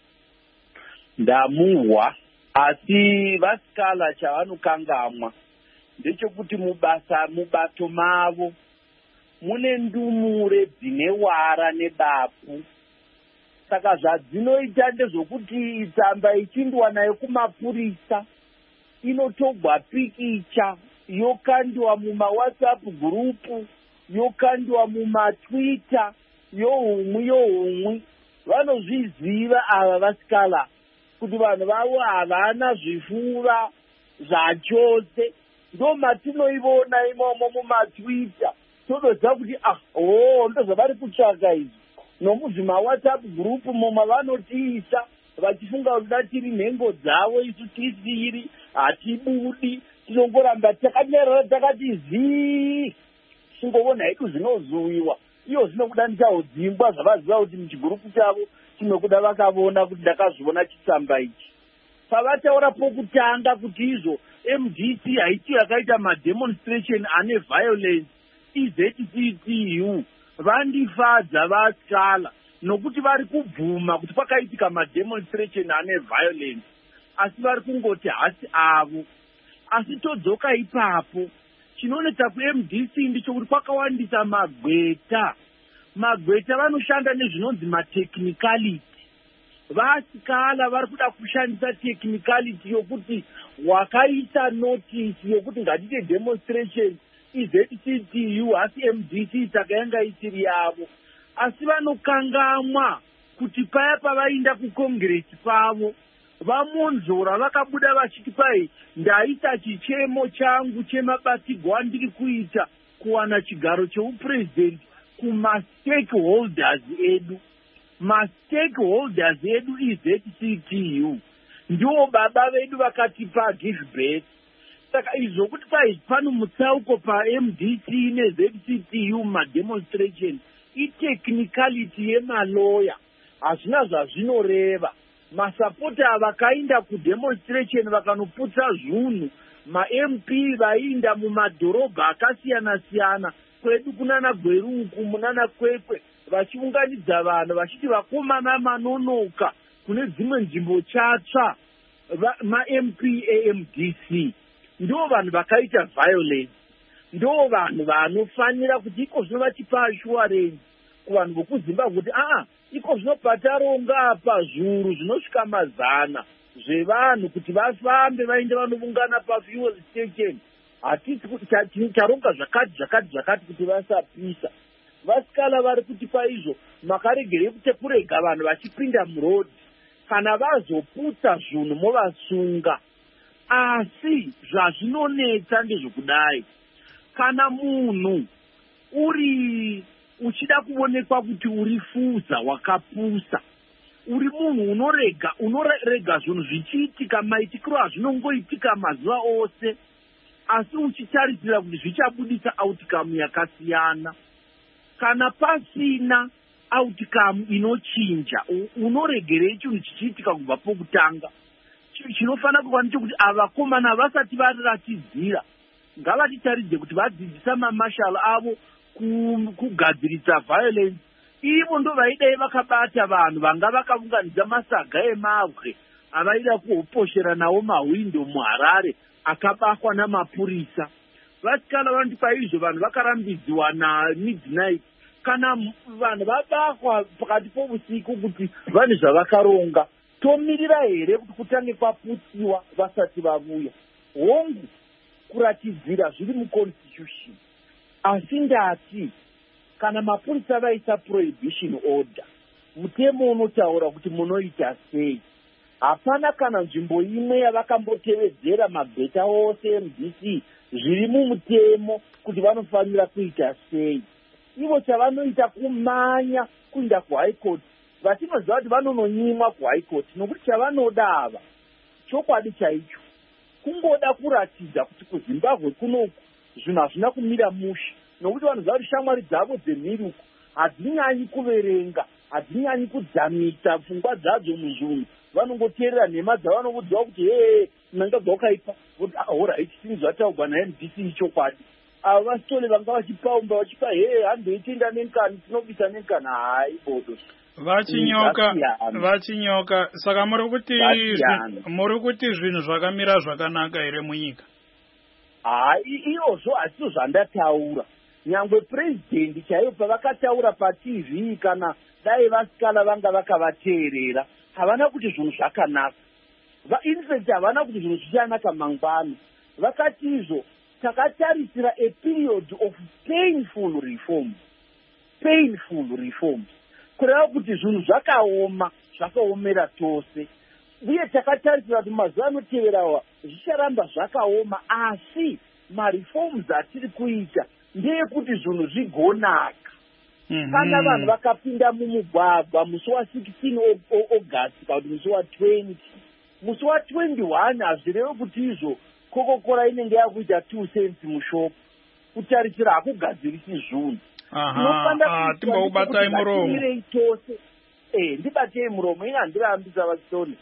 Ndamuhwa, asi vasikala chavanokangamwa ndechekuti mubato mavo mune ndumure dzine wara nebapu. Saka zvadzinoita ndezvokuti tsamba ichindwa nayo kumapurisa inotogwa pikicha yokandiwa mumawhatsapp gurupu, yokandiwa mumatwitter, yohumwi. Vanozviziva ava vasikala kuti vanhu vavo havana zvifuva zvachose. Ndo matinoivona imomo mumatwitter, todoza kuti ndozvavari kutsvaka izvi. Nomuzvimawhatsapp group moma vanotiisa vachifunga kuti datiri nhengo dzavo, isu tisiri hatibudi, tinongoramba takanerera takati zii, tingovona hedu zvinozuwiwa. Iyo zvinokuda ndichaudzingwa zvavaziva kuti muchigurupu chavo chinokuda vakavona kuti ndakazviona chitsamba ichi. Pavataura pokutanga kuti izvo MDC haiti yakaita mademonstration ane violence, iZCTU vandifadza vasikala nokuti vari kubvuma kuti pakaitika mademonstration ane violence, asi vari kungoti hasi avo. Asi todzoka ipapo, chinonetsa kuMDC ndichokuti kwakawandisa magweta. Magweta vanoshanda nezvinonzi matechnicality. Vasikala vari kuda kushandisa technicality yokuti wakaita notice yokuti ngatite demonstration iZCTU asi MDC saka yanga isiri yavo. Asi vanokangamwa kuti paya pavainda kuCongress pavo vamonzora vakabuda vachiti pai ndaita chichemo changu chemabatirwo andiri kuita kuwana chigaro cheupresident kuma stakeholders edu. ma-stakeholders edu i-ZCTU ndiwo baba vedu vakatipa give birth. Saka izvokuti kwai pano mutsauko pa-MDC ne-ZCTU ma-demonstration i-technicality yemaloya hazvina zvazvinoreva. Masapota vakainda kudemonstration vakanoputsa zvunhu, ma-MP vainda mumadhorobha akasiyana-siyana kwedu kunana Gweruku munana Kwekwe vachiunganidza vanhu vachiti vakomana manonoka kune dzimwe nzvimbo chatsva ma-MP a-MDC ndo vanhu vakaita violence, ndo vanhu vanofanira kuti iko zvino vachipa assurance kuvanhu vokuZimbabwe kuti iko zvino pataronga apa zviuru zvinosvika 100 zvevanhu kuti vafambe vaende vanoungana pafuel station, hatisi kuti taronga zvakati kuti vasapisa. Vasikala vari kuti paizvo makaregerei kuti kurega vanhu vachipinda murodhi kana vazoputsa zvinhu movasunga. Asi zvazvinonetsa ndezvokudai, kana munhu uri uchida kuonekwa kuti uri fuza wakapusa, uri munhu unorega zvinhu zvichiitika, maitikiro azvinongoitika mazuva ose, asi uchitarisira kuti zvichabudisa outcome yakasiyana. Kana pasina outcome inochinja, unoregerei chinhu chichiitika kubva pokutanga? Chinofanira kuva ndechekuti avakomana vasati varatidzira ngavatitaridze kuti vadzidzisa mamashal avo kugadziritsa violence. Ivo ndo vaidai vakabata vanhu vanga vakaunganidza masaga emabwe avaida kuoposhera nawo mahwindo muHarare akabakwa namapurisa. Vasikana vanoti paizvo vanhu vakarambidziwa na-midnight. Kana vanhu vabakwa pakati pousiku kuti vane zvavakaronga, tomirira here kuti kutange kwaputsiwa vasati vavuya? Hongu kuratidzira zviri muconstitution, asi ndati kana mapurisa vaisa prohibition order, mutemo unotaura kuti munoita sei. Hapana kana nzvimbo imwe yavakambotevedzera mabheta ose MDC zviri mumutemo kuti vanofanira kuita sei. Ivo chavanoita kumanya kuenda kuHigh Court, vachinoziva kuti vanononyimwa kuHigh Court, nokuti chavanoda ava chokwadi chaicho kungoda kuratidza kuti kuZimbabwe kunoku zvinhu hazvina kumira mushe, nokuti vanoziva kuti shamwari dzavo dzemhiruku hadzinyanyi kuverenga, hadzinyanyi kudzamisa pfungwa dzadzo muzvinhu, vanongoteerera nhema dzavanokudziwa kuti nanga dzawakaipa kuti alright zvinhu zvataurwa naMDC ichokwadi. Ava vasitore vanga vachipaumba vachipa handoitenda nenkani tinobisa nenkani, hai bodo vachinyoka. Saka muri kuti zvinhu zvakamira zvakanaka here munyika? Iyozvo hazvo zvandataura. Nyangwe president chaiyo pavakataura paTV kana dai vasikana vanga vakavateerera, havana kuti zvinhu zvakanaka. Vainfact havana kuti zvinhu zvichanaka mangwana. Vakati izvo takatarisira a period of painful reforms. Kureva kuti zvinhu zvakaomera tose, uye takatarisira kuti mazuva anoteverawa zvicharamba zvakaoma, asi mareforms atiri kuita ndeyekuti zvinhu zvigonaka. Kana vanhu vakapinda mumugwagwa musi wa16 August kana kuti musi wa20, musi wa21 hazvirevi kuti izvo kokokora inenge yakuita 2 cents mushopu, kutarisira hakugadzirisi zvinhu. Timboubatai muromo. Tose ndibatei muromo, ina handirambisa vachitoni.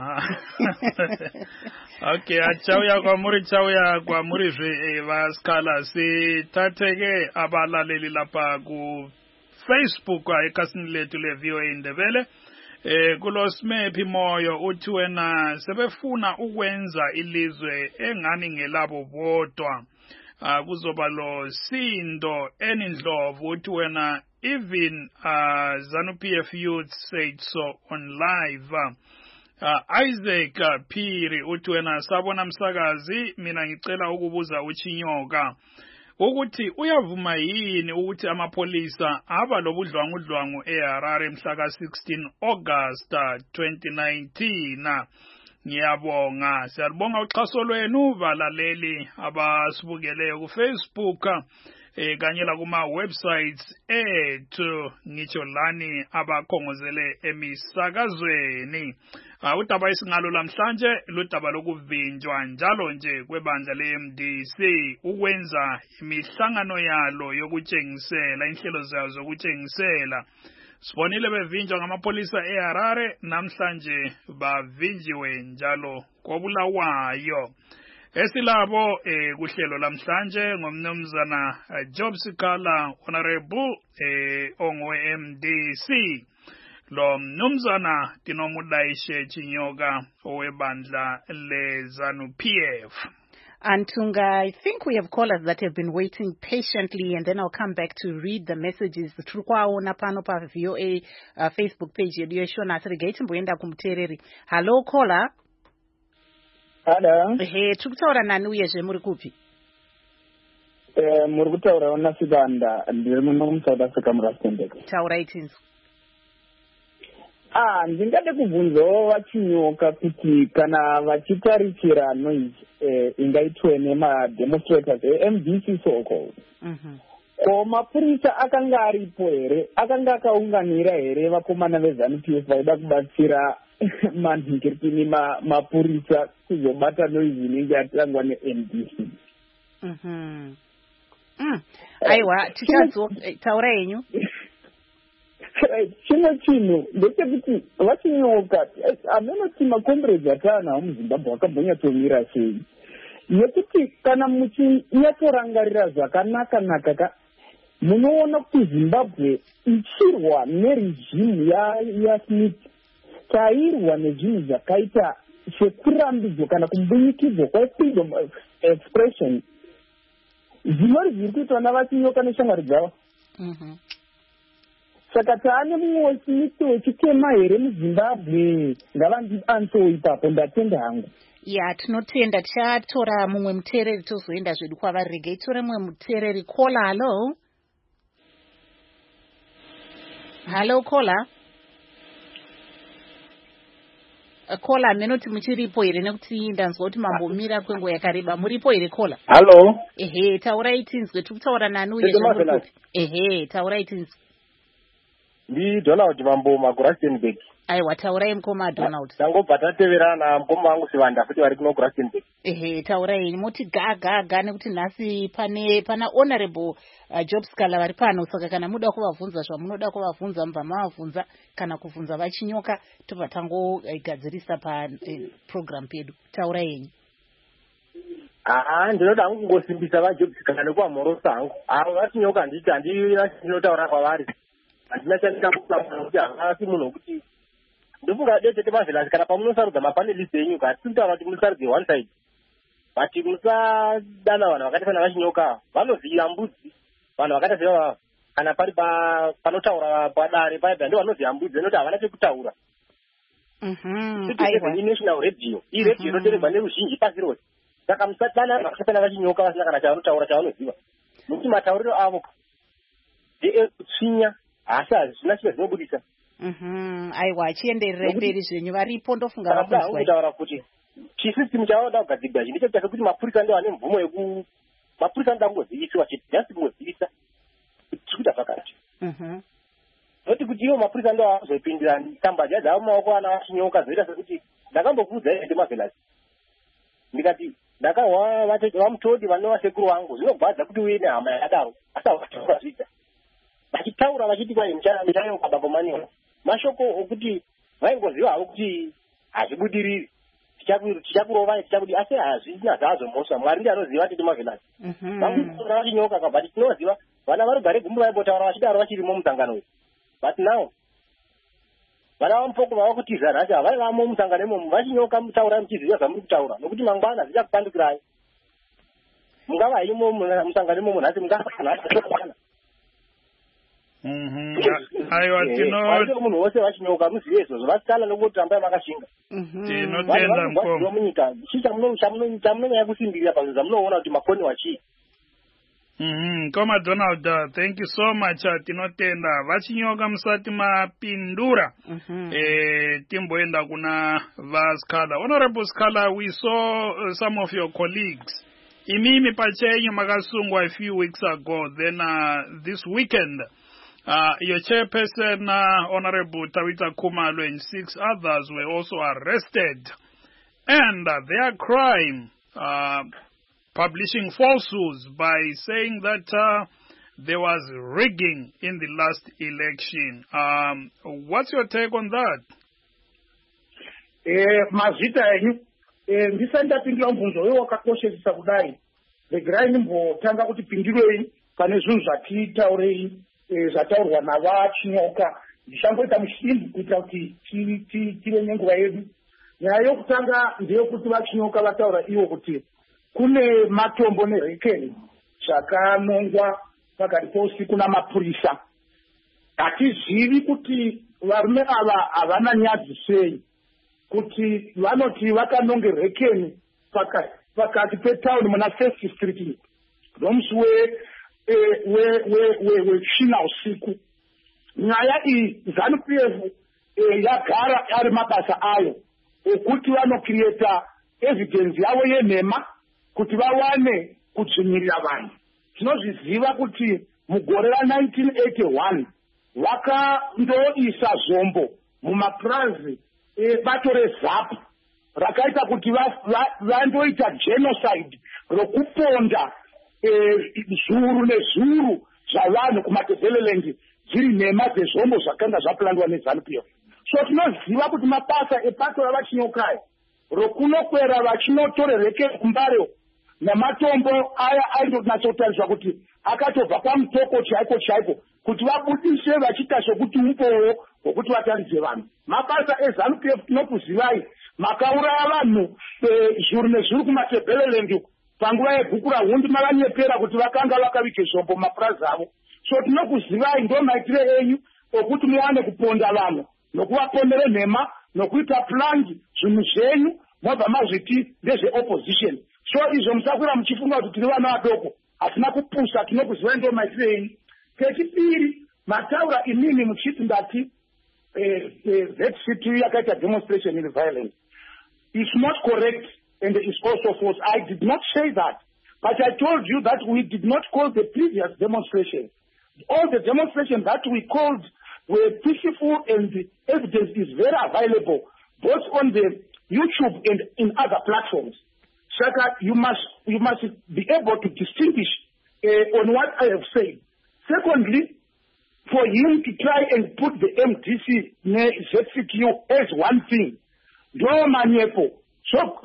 Okay, achauya kwamuri zve vasikala. Sitateke abalaleli lapha ku Facebook ekasini lethu le-VOA Indebele. Kulosmephi Moyo uthi wena sebefuna ukwenza ilizwe engani ngelabo bodwa, kuzoba lo Sindo Enindlovu uthi wena even ZANU-PF youth said so on live. Isaac Phiri uthi wena sabona msakazi, mina ngicela ukubuza uChinyoka ukuthi uyavuma yini ukuthi amapolisa aba lobudlwangudlwangu eHarare mhla ka-16 August 2019. Ngiyabonga, siyabonga uxhaso lwenu balaleli abasibukeleyo ku Facebook. kanye kuma websites ethu ngitsho lani abakhongozele emisakazweni. Udaba isingalo lamhlanje ludaba lokuvinjwa njalo nje kwebandla leMDC ukwenza imihlangano yalo yokutshengisela inhlelo zayo zokutshengisela. Sibonile bevinjwa ngamapolisa eHarare, namhlanje bavinjiwe njalo koBulawayo. Esilabo kuhlelo lamhlanje ngomnumzana Job Sikhala Honorable ongowe MDC, lo mnumzana Tinomudayishe Chinyoka owebandla leZanu PF. Antunga, I think we have callers that have been waiting patiently, and then I'll come back to read the messages. Turukwaona pano pa VOA Facebook page yedu yeshona atirigate mbuenda kumtereri. Hello caller. Hello. Tukutaura nani uyezve muri kupi? Muri kutaura unaSibanda, ndiri muno South Africa muRustenburg. Taura itinzo. Ndingade kubvunzawo vachinyoka kuti kana vachitarisira noise ingaitwe nemademonstrators MDC so-called. Ko mapurisa akanga aripo here, akanga akaunganira here vakomana veZANU-PF vaida kubatsira manhingirikini mapurisa kuzobata noise inenge yatangwa neMDC. Aiwa, tichazo taura yenyu. Chimwe chinhu ndechekuti vachinyoka amenoti makomrades atanawo muZimbabwe vakambonyatomira sei, nekuti kana muchinyatsorangarira zvakanaka munoona kuti Zimbabwe ichirwa nerejimu yaSmith chairwa nezvinhu zvakaita sekurambidzwa kana kumbunyikidzwa kwefreedom of expression zvinori zviri kuitwa navachinyoka neshamwari dzavo. Saka taane mumwe Smith wechitema here muZimbabwe, ngavandiansewo ipapo, ndatenda hangu. Ya, tinotenda. Tichatora mumwe mutereri tozoenda zvedu kwavari. Regai tore mumwe mutereri. Kola, hello? Hello, Kola? Kola, menoti muchiripo here nekuti ndanzwa kuti mambomira kwenguva yakareba. Muripo here, Kola? Hello? Taurai tinzwe. Tukutaura nani uye zvemuri. Taurai tinzwe. Ndi Donald Mamboma kuRustenburg. Aiwa, taurai mukoma Donald. Tangobva tateverana mukoma wangu Sivanda futi vari kuno kuRustenburg. Taurai moti gaga nekuti nhasi pana honorable Job Sikhala vari pano, saka kana muda kuvabvunza zvamunoda kuvabvunza mubva mavabvunza, kana kubvunza vachinyoka tobva tangogadzirisa program pedu. Taurai yenyu. Ndinoda hangu kungosimbisa vaJob Sikhala nekuvamhorosa hangu. Vachinyoka handina chinotaura kwavari. Handina chandingakuti havasi munhu wekuti ndofunga dete mavelasi kana pamunosarudza mapanelist enyu katitaura kuti munosarudze one side, but musadana vanhu vakaita sana vachinyoka. Vanoziva mbudzi, vanhu vakaita sevava kana pari panotaura padare paya ndo vanoziva mbudzi nekuti havana chekutaura. National radio, iyi radio inoteererwa neruzhinji pasi rose, saka musadana vanhu vakaita sana vachinyoka vasina kana chavanotaura chavanoziva, nokuti matauriro avo ndeekutsvinya asi hazvina chimwe zvinobudisa. Aiwa, achienderera mberi zvenyu varipo ndofunga vakunzwa. Kutaura kuti chisystem chavanoda kugadzirwa ndicho chekuti mapurisa ndo ane mvumo mapurisa anoda kungozivisiwa chete, jasi kungozivisa kuti tiri kuita zvakati. Noti kuti ivo mapurisa ndo avazopindira tambaja dzavo mumaoko ana vachinyoka zvoita sekuti ndakambokuudza ende mavelasi ndikati ndakahwa vamutoti vanova sekuru vangu, zvinogwadza kuti uye nehama yakadaro asi havataura zviita vachitaura vachiti kwai muchayoka babomaniwa mashoko okuti vaingoziva havo kuti hazvibudiriri tichakurovai tichakudi, asi hazvina zvazvo mhosva. Mwari ndiye anoziva titi mavelasi vanguaa vachinyoka kabati tinoziva vana varigare gumbu vaimbotaura vachidaro vachirimo musangano uyu, but now vana vamupoko vava kutiza nhasi havaivamo musangano imomo. Vachinyoka mutaura muchiziva zvamuri kutaura nokuti mangwana zvichakupandukirai. Mungava haimo musangano imomo nhasi mungaaana aiwa munhu wose vachinyoka muzive izvozvo, vasikana nokutamba vakashinga. Tinotenda mukoma munyika chii chamunonyanya kusimbirira pazvinhu zvamunoona kuti makoniwa chii. Koma Donald, thank you so much. Tinotenda vachinyoka musati mapindura. Timboenda kuna vaSikhala. Honorable Sikhala, we saw some of your colleagues Imimi pachenyu makasungwa a few weeks ago. Then this weekend, your chairperson, Honorable Tawita Khumalo, and 6 others were also arrested. And their crime, publishing falsehoods by saying that there was rigging in the last election. What's your take on that? Mazita yenyu ndisanda pindura mubvunzo wewe wakakoshesesa kudai regerai nimbotanga kuti pindirei pane zvinhu zvatitaurei zvataurwa navachinyoka ndichangoita mushindi kuita kuti tive nenguva yedu. Nyaya yokutanga ndeyekuti vachinyoka vataura ivo kuti kune matombo nerekeni zvakanongwa pakati pousiku namapurisa. Hatizivi kuti varume ava havana nyadzi sei, kuti vanoti vakanonge rekeni pakati petown muna First Street nomusi wechina usiku. Nyaya iyi ZANU-PF yagara ari mabasa ayo okuti vanocreata evidence yavo yenhema kuti vawane kudzvinyirira vanhu. Tinozviziva kuti mugore ra1981 vakandoisa zvombo mumapurazi bato reZAPU rakaita kuti vandoita genocide rokuponda zviuru nezviuru zvavanhu kumaTebeleland dziri nhema dzezvombo zvakanga zvapurandwa neZANU-PF. So tinoziva kuti mabasa epato ravachinyokai rokunokwera vachinotore rekeni kumbareo namatombo aya aindonatsotariswa kuti akatobva kwamutoko chaiko chaiko kuti vabudise vachiita sokuti upowo hwokuti vataridze vanhu. Mabasa eZANU-PF tinokuzivai makauraya vanhu zviuru nezviuru kumaTebeleland panguva yebhuku raHundi makanyepera kuti vakanga vakavige zvombo mumapurazi avo. So tinokuzivai ndo maitire enyu okuti muwane kuponda vanhu nokuvapondere nhema nokuita plangi zvinhu zvenyu mobva mazviti ndezveopposition. So izvo musakwira muchifunga kuti tiri vana vadoko hatina kupusa. Tinokuzivai ndo maitire enyu. Kechipiri mataura imini muchiti ndati ZCT yakaita demonstration in violence. It's not correct and it's also false. I did not say that, but I told you that we did not call the previous demonstration. All the demonstrations that we called were peaceful and the evidence is very available both on the YouTube and in other platforms. Shaka, you must be able to distinguish on what I have said. Secondly, for him to try and put the MDC ZCTU as one thing, ndo manyepo. So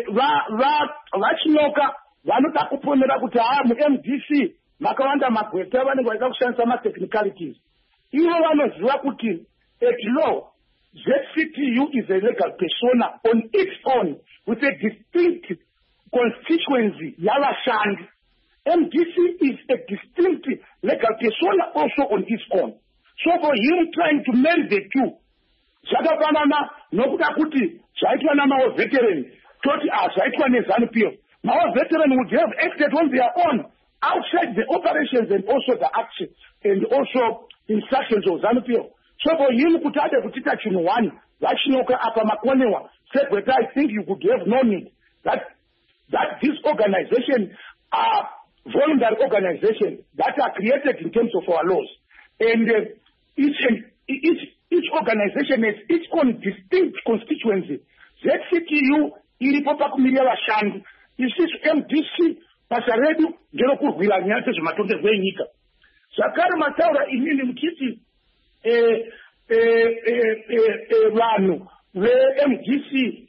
vachinyoka vanoda kuponera kuti mu-MDC makawanda magweta vanenge vaida kushandisa ma-technicalities. Ivo vanoziva kuti at law ZCTU is a legal persona on its own with a distinct constituency yavashandi. MDC is a distinct legal persona also on its own. So for him trying to marry the two, zvakafanana nokuda kuti zvaitwa namawo veteran toti zvaitwa neZANU-PF. Mawo veteran would have acted on their own outside the operations and also the action and also instructions of ZANU-PF. So for him kuti ade kuchita chinhu one vachinyoka apa makonewa segweta, I think you could have known it that this organization are voluntary organizations that are created in terms of our laws, and each organization has its own distinct constituency. ZCTU iripo pakumirira vashandi, isisu MDC basa redu nderokurwira nyaya dzezvematongerwo enyika. Zvakare mataura inini muchiti vanhu veMDC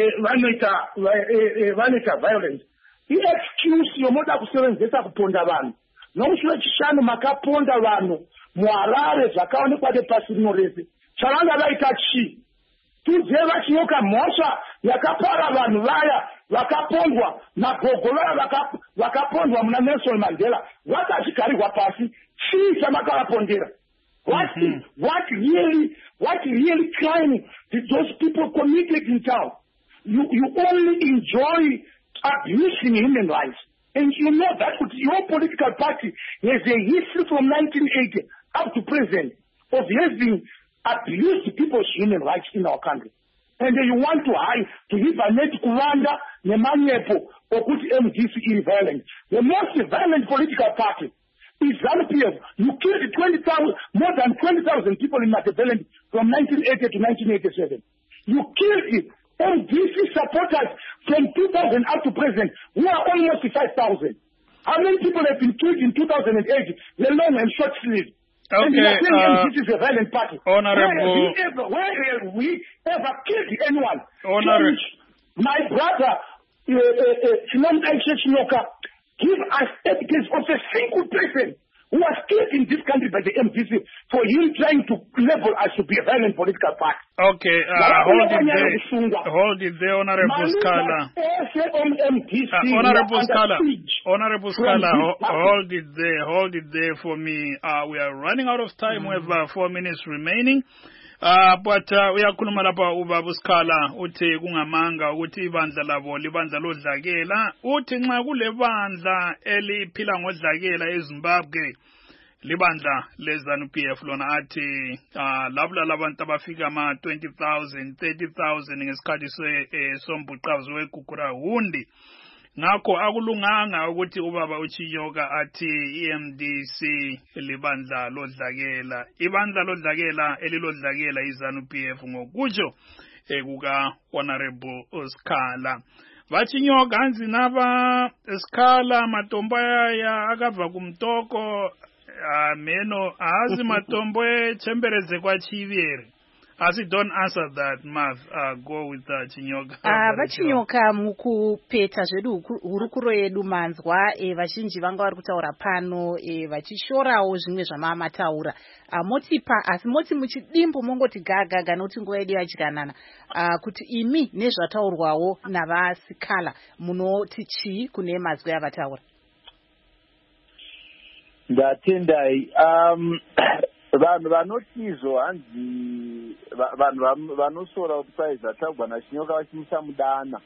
vanoita violence. I-excuse yomoda kusevenzesa kuponda vanhu. Nomusi wechishanu makaponda vanhu muHarare zvakaonekwa nepasi rino rese. Chavanga vaita chi? Tudze vachinyoka mhosva yakapara vanhu vaya vakapondwa, magogo vaya vakapondwa muna Nelson Mandela vakachigarirwa pasi. Chii chamakavapondera? What really crime did those people committed in town? You only enjoy abusing human rights. And you know that your political party has a history from 1980 up to present of having abused people's human rights in our country. And you want to hide, to give a net Kuwanda, Nemanyepo, or put MDC in violent. The most violent political party is ZANU-PF. You killed more than 20,000 people in Matabeleland from 1980 to 1987. You killed it. MDC supporters from 2000 up to present, who are almost 5,000. How many people have been killed in 2008? The long and short sleeve. Okay, this is a violent party. Honorable. Where have we ever killed anyone? Honorable. My brother, Simon Aisha, give us evidence of a single person who was killed in this country by the MDC for him trying to level us to be a violent political party. Okay, hold it there, Honorable Scala. Honorable Scala, hold it there for me. We are running out of time. We have 4 minutes remaining. But uyakhuluma lapha ubaba uSkhala uthi kungamanga ukuthi ibandla labo libandla lodlakela uthi nxa kulebandla eliphila ngodlakela eZimbabwe libandla leZANU-PF lona athi labula labantu abafika ama 20,000 30,000 ngesikhathi sombhuqazo wegugura hundi ngakho akulunganga ukuthi ubaba uChinyoka athi iMDC libandla lodlakela ibandla lodlakela elilodlakela iZANU-PF ngokutsho kuka Honorable Skhala vaChinyoka hanzi nava Skhala matombo ya akabva kumtoko meno hazi matombo echembereze kwa Chivere. As you don't answer that, Mav, go with Chinyoka. Vachinyoka mukupeta zvedu hurukuro yedu manzwa vazhinji vanga vari kutaura pano vachishorawo zvimwe zvamamataura motipa asi moti muchidimbu mongoti gaga nokuti nguva yedu yadyanana kuti imi nezvataurwawo navaSkhala munoti chii kune mazwi avataura. Ndatendai vanhu vanotizvo hanzi vanhu vanosora kuti kwaiza tagwa naChinyoka vachimisa mudana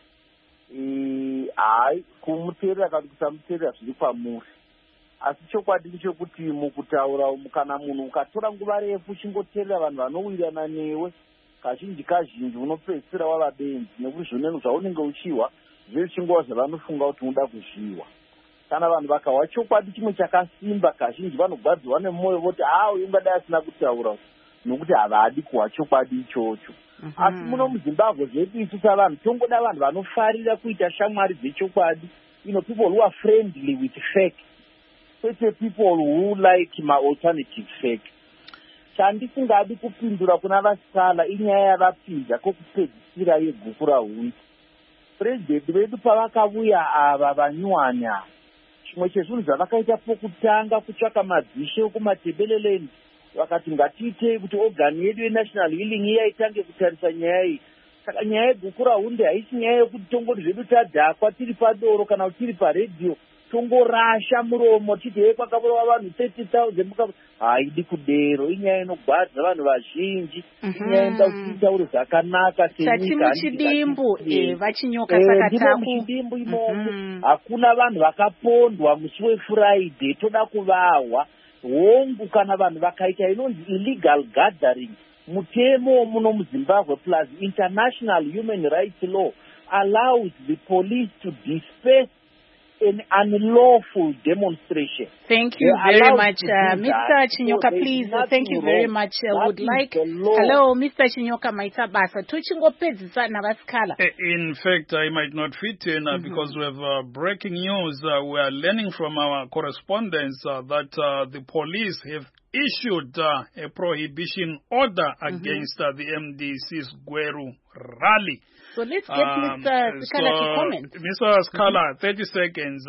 hai kumuteerera kana kusamuteerera zviri kwamuri asi chokwadi ndechekuti mukutaura kana munhu ukatora nguva refu uchingoteerera vanhu vanowirirana newe kazhinji unopedzisira wava benzi nekuti zvonenge zvaunenge uchiwa zvechingova zvavanofunga kuti unoda kuzviwa kana vanhu vakawa chokwadi chimwe chakasimba kazhinji vanogwadzirwa nemwoyo voti uyu ungadai asina kutaura nokuti havadi kuwa chokwadi ichocho asi muno muZimbabwe zvedu isu savanhu tongoda vanhu vanofarira kuita shamwari dzechokwadi people who are friendly with fact kwete people who like ma-alternative fact chandisingadi kupindura kuna vaSkhala inyaya yavapinza kokupedzisira yegukura hundi purezidendi vedu pavakavuya ava vanyuwani ava chimwe chezvinhu zvavakaita pokutanga kutsvaka madzishe ekumatebeleland vakati ngatiitei kuti ogani yedu yenational healing yaitange kutarisa nyaya iyi saka nyaya yegukura hundi haisi nyaya yekuti tongoti zvedu tadhakwa tiri padoro kana kuti tiri paredhiyo tongorasha muromo titi kwakaurawa vanhu 30,000 haidi kudero inyaya inogwadza vanhu vazhinji inyaya inoda kuti taure zvakanaka muchidimbu vaChinyoka saka muchidimbu imomo hakuna vanhu vakapondwa musi weFriday toda kuvahwa hongu kana vanhu vakaita inonzi illegal gathering mutemo muno muZimbabwe plus international human rights law allows the police to disperse an unlawful demonstration. Thank you very much, Mr. Chinyoka. Please, thank you very much. Would like hello, Mr. Chinyoka, Maitabasa. Tuchingopedzisa navaSkhala. In fact, I might not fit in because we have breaking news. We are learning from our correspondents that the police have issued a prohibition order against the MDC's Gweru rally. So let's get Mr. Skhala to comment. Mr. Skhala, 30 seconds,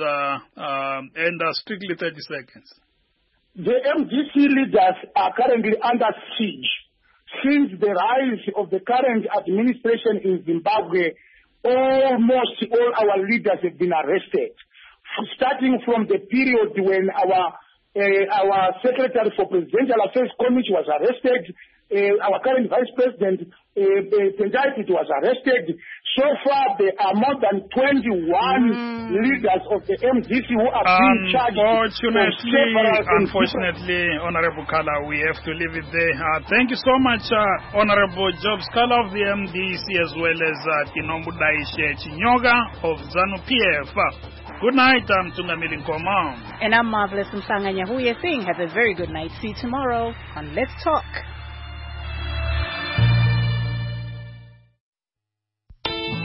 and strictly 30 seconds. The MDC leaders are currently under siege. Since the rise of the current administration in Zimbabwe, almost all our leaders have been arrested. Starting from the period when our Secretary for Presidential Affairs Committee was arrested, our current Vice President, Tendai, was arrested. So far, there are more than 21 leaders of the MDC who are being charged. Unfortunately, Honorable Kala, we have to leave it there. Thank you so much, Honorable Jobs Kala of the MDC, as well as Tinombu Daishe Chinyoga of ZANU-PF. Good night, I'm Tungamili Nkoma. And I'm Marvelous Msanganya Huye Singh. Have a very good night. See you tomorrow on Let's Talk.